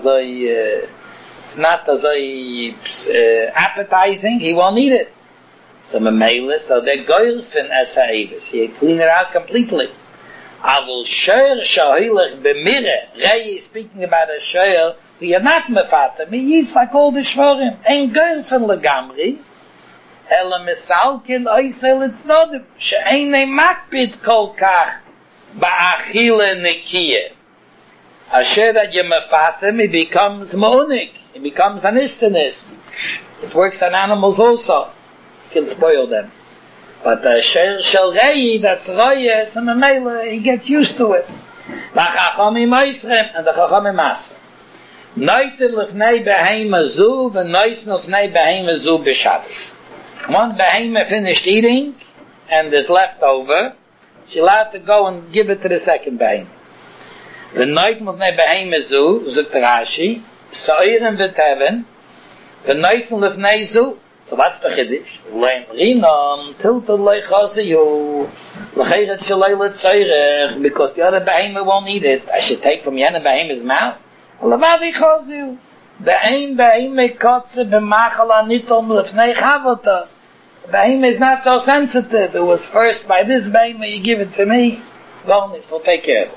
appetizing, he won't eat it. So memela, so they're goyelfen as ha'evis. He clean it out completely. Avul shor shahilach b'mire. Rei is speaking about a shor who you're not mefatem. He eats like all the shvorim. Ein goyelfen legamri. Ela misalkin oisel etznodem, she'einei makbid kol kach ba'achile nekiye. Asher that you mefatem, he becomes mo'unik, he becomes an istinist. It works on animals also. It can spoil them. But asher shel rei, that's roye, so memela, he gets used to it. V'chachomim oisrem, and the chachomim asem. Noiten lefnei behema zu, v'noisen lefnei behema zu b'Shabbos. One behemoth finished eating, and there's left over, She allowed to go and give it to the second behemoth. The night of the behemoth zu, zegt Rashi, soiren v'teven, the night of the zu. So what's the Chiddush? Lein rinon, tilted leichasiyu, l'cheiret shalei l'tzeirech, because the other behemoth won't eat it. I should take from the other behemoth's mouth. L'vadi chasiyu. The ein behemoth kotze b'machal anitom l'fnei chavota. The behemoth is not so sensitive. It was first by this behemoth, you give it to me. Go on, we'll take care of it.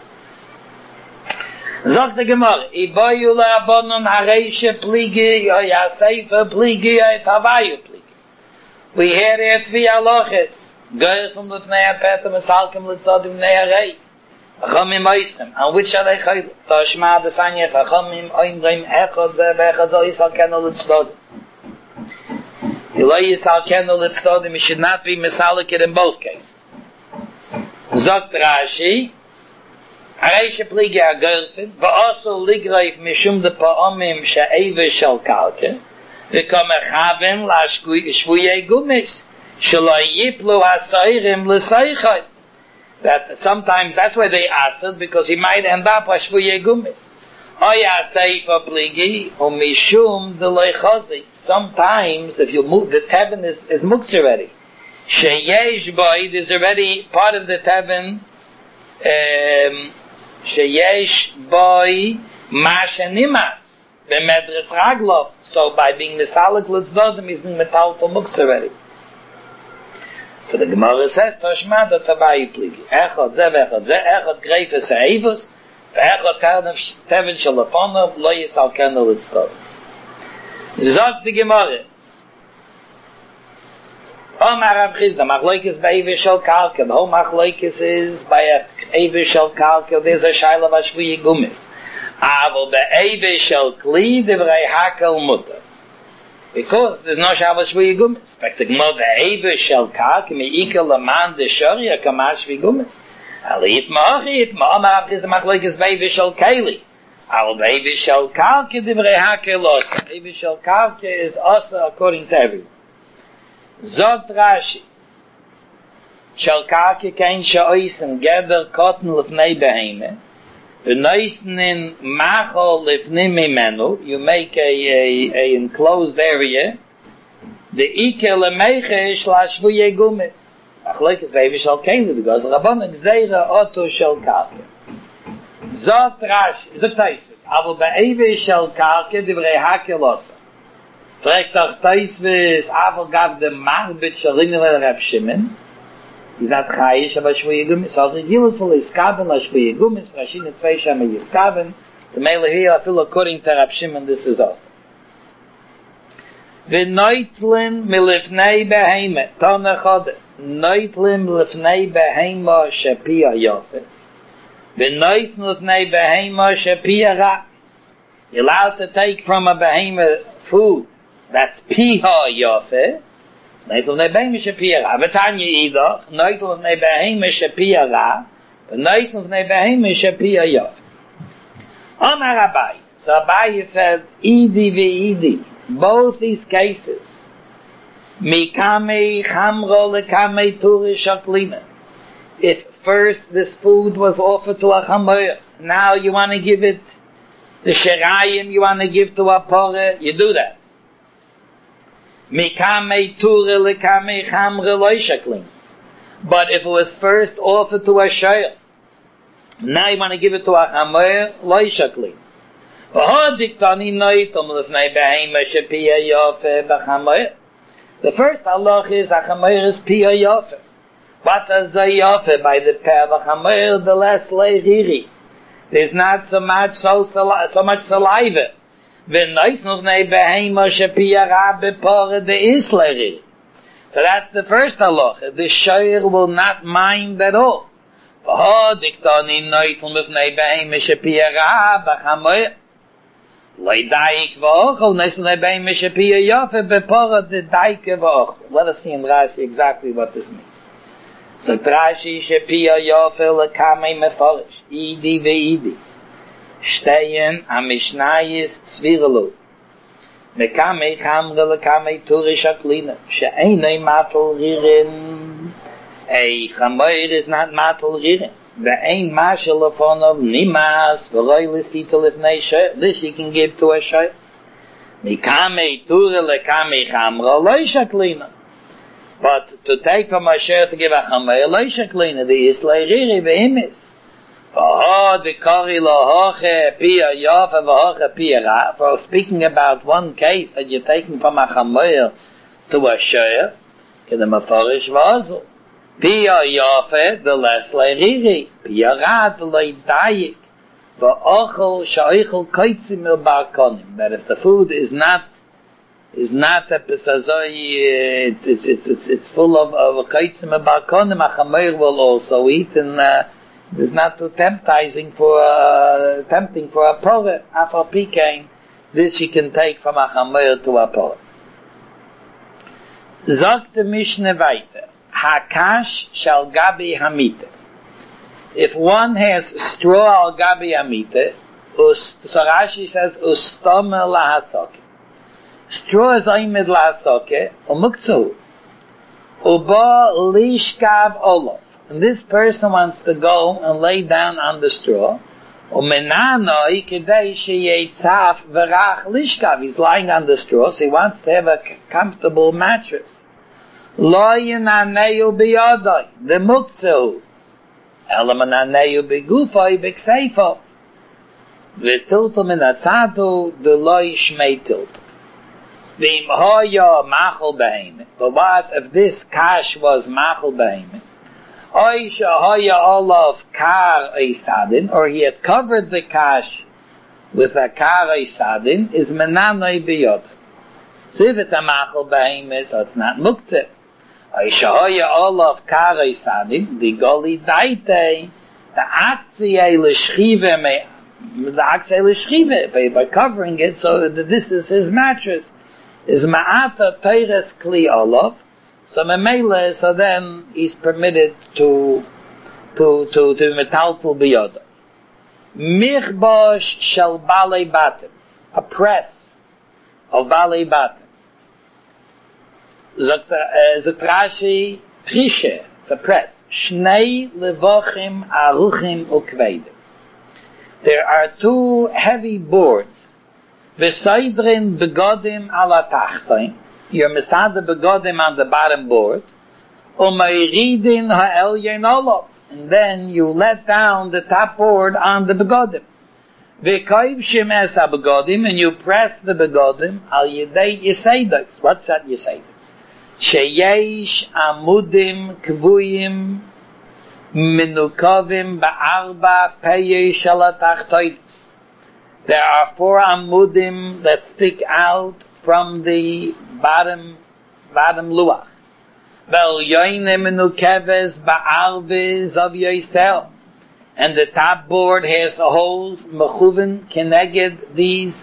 Sagt der Gemara, Iboyu la'abonon hareishe pligi, o yaseifa pligi, o tavayu pligi. We hear it via loches. Goyer from the Tnei HaPetem, Esalkim l'tzodim Nei Harei. Chachamim oischem. And which are they chayl? Toshma desanya, Chachamim oimrim echod ze, v'echod zo yisal kenu l'tzodim. Ilo yisal kenu l'tzodim, it should not be misalik in both cases. Sagt Rashi, Hareishe pligi ha-gerfin, v'oso ligraif mishum de pa'omim she'eve shel kalke, v'kom echavim la'shvuyei gumis, shaloi yiplu ha-soirim l'soichai. That sometimes that's why they asked it, because he might end up ha-shvuyei gumis. Oya seifa pligi, umishum de loichozi. Sometimes, if you move, the tevin is muktzah already. Sheyesh boy, there's already part of the tevin, sheyesh boy mashanimas b'medres raglov. So by being misalik l'tzdodim, he's being metal for muktzah already. So the Gemara says, Toshma da tabayi pligi. Echad ze, echad greifes ha'evos, ve'echad tevin shalafonov, lo yisal kenu l'tzdodim. Zog the Gemara, Omar Rav Chizda, Machlokes by Eiver Shel Kalka. The whole Machlokes is by a Eiver Shel Kalka. There's a Shaila Vashvuyi Gumis. Avo be Eiver Shel Kli Divrei Hakel Mutter. Because there's no Shaila Vashvuyi Gumis. In fact, the Gemara be Eiver Shel Kalka me Ikel Laman de Shoria Kamash Vi Gumis. Ali Itma Omar Rav Chizda Machlokes by Eiver Shel Keli. Avo be Eiver Shel Kalka Divrei Hakel Osa. Eiver Shel Kalka is Osa according to everyone. Zogt Rashi, Shel Kalke kein she'oisen geder kotten l'fnei beheme, v'noisen in machol l'fnei mimenu, you make a enclosed area, the ike l'meiche shlashvuye gumis. Machlokes v'eiver shel keli, because Rabbanan gzeira oto Shel Kalke. Zogt Rashi, zogt Taisus, aber be'eiver Shel Kalke divrei hakel osa. Fragt auch Taisves, Aval gab dem Marbet Shalinel Rav Shimon. He's not Chayish, aber Shvuye Gumis. So Gilus will Iskaben, la Shvuye Gumis, Rashina Tvei Shama Yiskaben. The Mele here, I feel according to Rav Shimon, this is also. V'noitlin milifnei beheme, Tana Chode. Noitlin milifnei beheme, Shapia Yofe. V'noitlin milifnei beheme, Shapia Ra. You're allowed to take from a behemoth food. That's piha yofe. Noitel ne beheme shapia ra. V'tanya idach. Noitel ne beheme shapia ra. Noitel ne beheme shapia yofe. Amar Abai. So Abai said, Idi ve'idi. Both these cases. Mikame chamro lekame turi shaklina. If first this food was offered to a chamoyer, now you want to give it the sherayim, you want to give to a poreh, you do that. Mikame ture lekame chamre loishaklin. But if it was first offered to a shayr, now you want to give it to a chamoyer, loishaklin. The first halach is a chamoyer is pia yofe. What does the yofe by the pair of a chamoyer, the less leiriri? There's not so much saliva. So that's the first halacha. The shayr will not mind at all. Let us see in Rashi exactly what this means. So Rashi shepia yofe lekame meforish idi ve'idi Steyen am Mishnayis Tzvirelu. Mekame chamre lekame turish aklina. She'enei matel ririn. A chamoir is not matal ririn. The ein mashal upon of nimas v'roilis titel ifnei shoy. This you can give to a shoy. Mikame tura lekame chamra loy shaklina. But to take from a shoy to give a chamoir loy shaklina, the islay riri v'himis. For speaking about one case that you're taking from a chamoir to a shoyer, the mafarish vazel. Pia yafe the less leiriri, pia rad leidayik, v'ochel sha'ochel koitzim il barkonim. That if the food is not a pesazoi, it's full of koitzim il barkonim, a chamoir will also eat, and it's not too tempting for a porah. After pikain, this you can take from a chamoir to a porah. Sagt the Mishnah weiter, hakash shal gabi hamite. If one has straw al gabi hamite, so Rashi says, ustame lahasoke. Straw is oimid lahasoke, umukzu. Uba lishkav olav. And this person wants to go and lay down on the straw. He's lying on the straw, so he wants to have a comfortable mattress. The muktzeu. Elamananeu begufay bekseifa. V'tiltum in atzadu the loy shmei tiltum. V'im hoya machal behemet. But what if this kash was machal behemet? Oisha hoya olav kar eisadin, or he had covered the kash with a kar eisadin, is menanoi biyod. So if it's a machal behemet, so it's not muktzeh. Oisha hoya olav kar eisadin, the goli daite, the akziye l'shchive, by covering it, so that this is his mattress, is ma'ata teires kli olav. So memele, so then he's permitted to metalful biyoda. Michbosh shel balei batim, a press of balei batim. Zatrashi prishe, it's a press. Shnei levochim aruchim ukvedim. There are two heavy boards. V'soidrin begodim ala tachtoin. You're misada begodim on the bottom board. Umayridin ha'elyon olav. And then you let down the top board on the begodim. V'koivshim es ha-begodim, and you press the begodim al yedei yiseidos. What's that yiseidos? Sheyesh amudim kvuyim minukovim ba'arba peyesh alatachtoides. There are 4 amudim that stick out from the bottom luach. Ve'elyonim minukeves ba'arves of yoisel. And the top board has the holes mechuven keneged these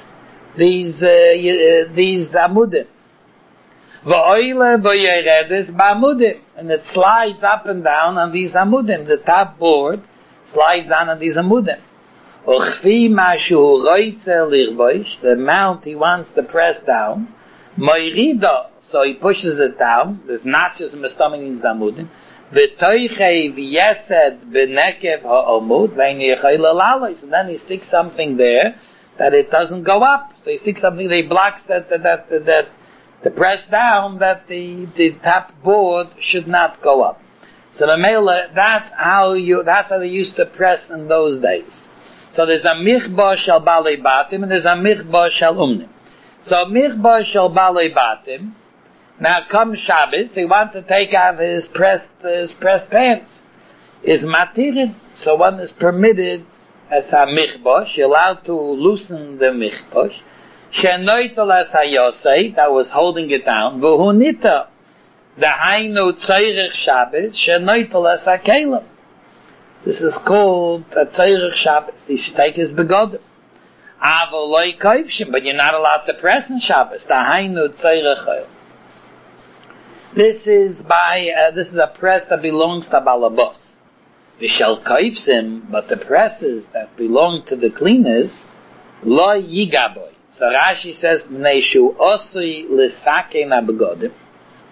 amudim. V'oile v'yeredes ba'amudim, and it slides up and down on these amudim. The top board slides down on these amudim. Uchfi mashu roitze lirboish, the mount he wants to press down. Moirida, so he pushes it down. There's notches in the stomach in the amudim. V'toichei v'yesed b'nekev ha'omud v'neichei l'laloi. So then he sticks something there that it doesn't go up. So he sticks something that he blocks that to press down, that the top board should not go up. So the mele, that's how they used to press in those days. So there's a michba shel balei batim and there's a michba shel umnim. So michba shel balei batim. Now comes Shabbos, he wants to take out his pressed pants. Is matirin, so one is permitted as a michbosh, you're allowed to loosen the michbosh. Shenoitol as hayosei, that was holding it down. V'hunita, the hainu tzeirich Shabbos, shenoitol as hakelim. This is called a tzeirich Shabbos. He should take his begodim. Avoloi koivshim, but you're not allowed to press in Shabbos. The hainu tzeirich hayosei. This is a press that belongs to Balabos. V'shel koivsim, but the presses that belong to the cleaners, lo yigaboy. So Rashi says, Mneishu osri l'sakein ha-begodim.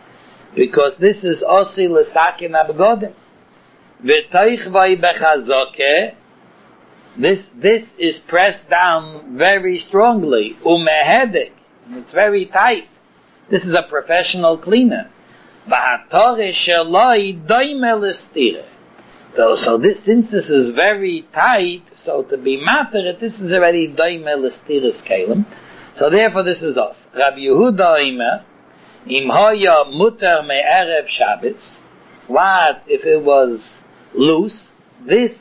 because this is osi l'sakin abegodim. V'toichvoi bechazokeh, this is pressed down very strongly, umehedek, it's very tight. This is a professional cleaner. V'hatore sheloi doime l'stire. So this, since this is very tight, so to be matter, this is already doime l'stire's kalim. So therefore this is off. Rabbi Yehuda Omer, im hoya muter me'erev Shabbos, what if it was loose? This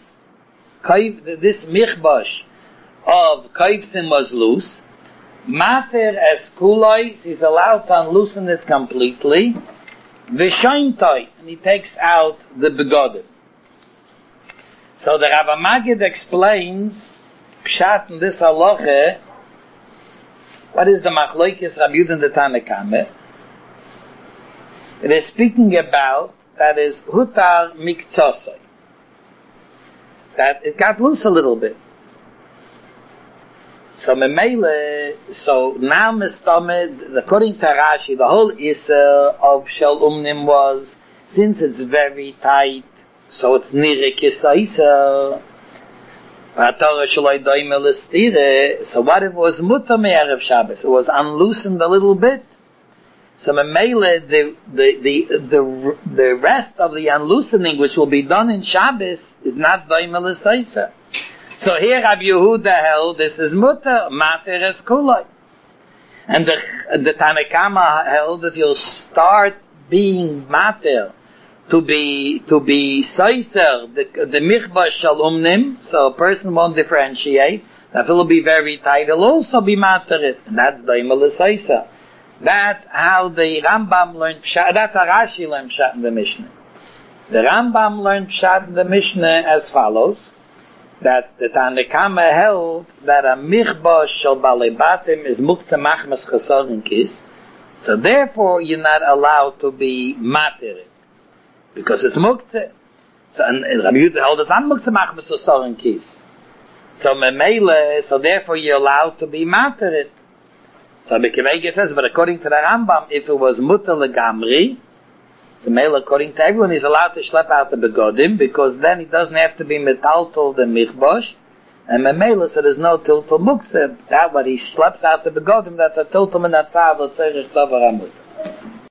michbosh of kaifsim was loose. Mater es kuloi, he's allowed to unloosen it completely. V'shointoi, and he takes out the begodim. So the Rabbi Magid explains, pshat in this halacha, what is the machloikis Rabbi Yehuda and the Tanna Kameh? It is speaking about, that is, hutar miktsosoi. That it got loose a little bit. So memele, so now mistomed, according to Rashi, the whole issa of shel umnim was, since it's very tight, so it's nire kisaisa. So what if it was muta me'erev Shabbos? It was unloosened a little bit. So memele, the rest of the unloosening, which will be done in Shabbos, is not doime l'saisa. So here Rabbi Yehuda held, this is muta, mater es kuloi. And the Tanna Kameh held that you'll start being mater, to be seiser, the michvah shel umnim, so a person won't differentiate, that will be very tight, it'll also be materit, and that's doime l'saisa. That's how the Rambam learned pshat, that's how Rashi learned pshat in the Mishnah. The Rambam learned pshat in the Mishnah as follows, that the Tanna Kameh held that a michvah shel balei batim is muktzeh machmas chesaron kis, so therefore you're not allowed to be materit. Because it's muktzeh. So, and Rabbi Yehuda held it's not muktzeh machmas chesaron kis. So memele, so therefore you're allowed to be materit. So Bekevege says, but according to the Rambam, if it was mutter legamri, so mele, according to everyone, he's allowed to schlep out the begodim, because then he doesn't have to be metaltal the michbosh, and memele, so there's no tiltal muktzeh. That what he schleps out the begodim, that's a tiltal min atzav l'tzerich davar hamut.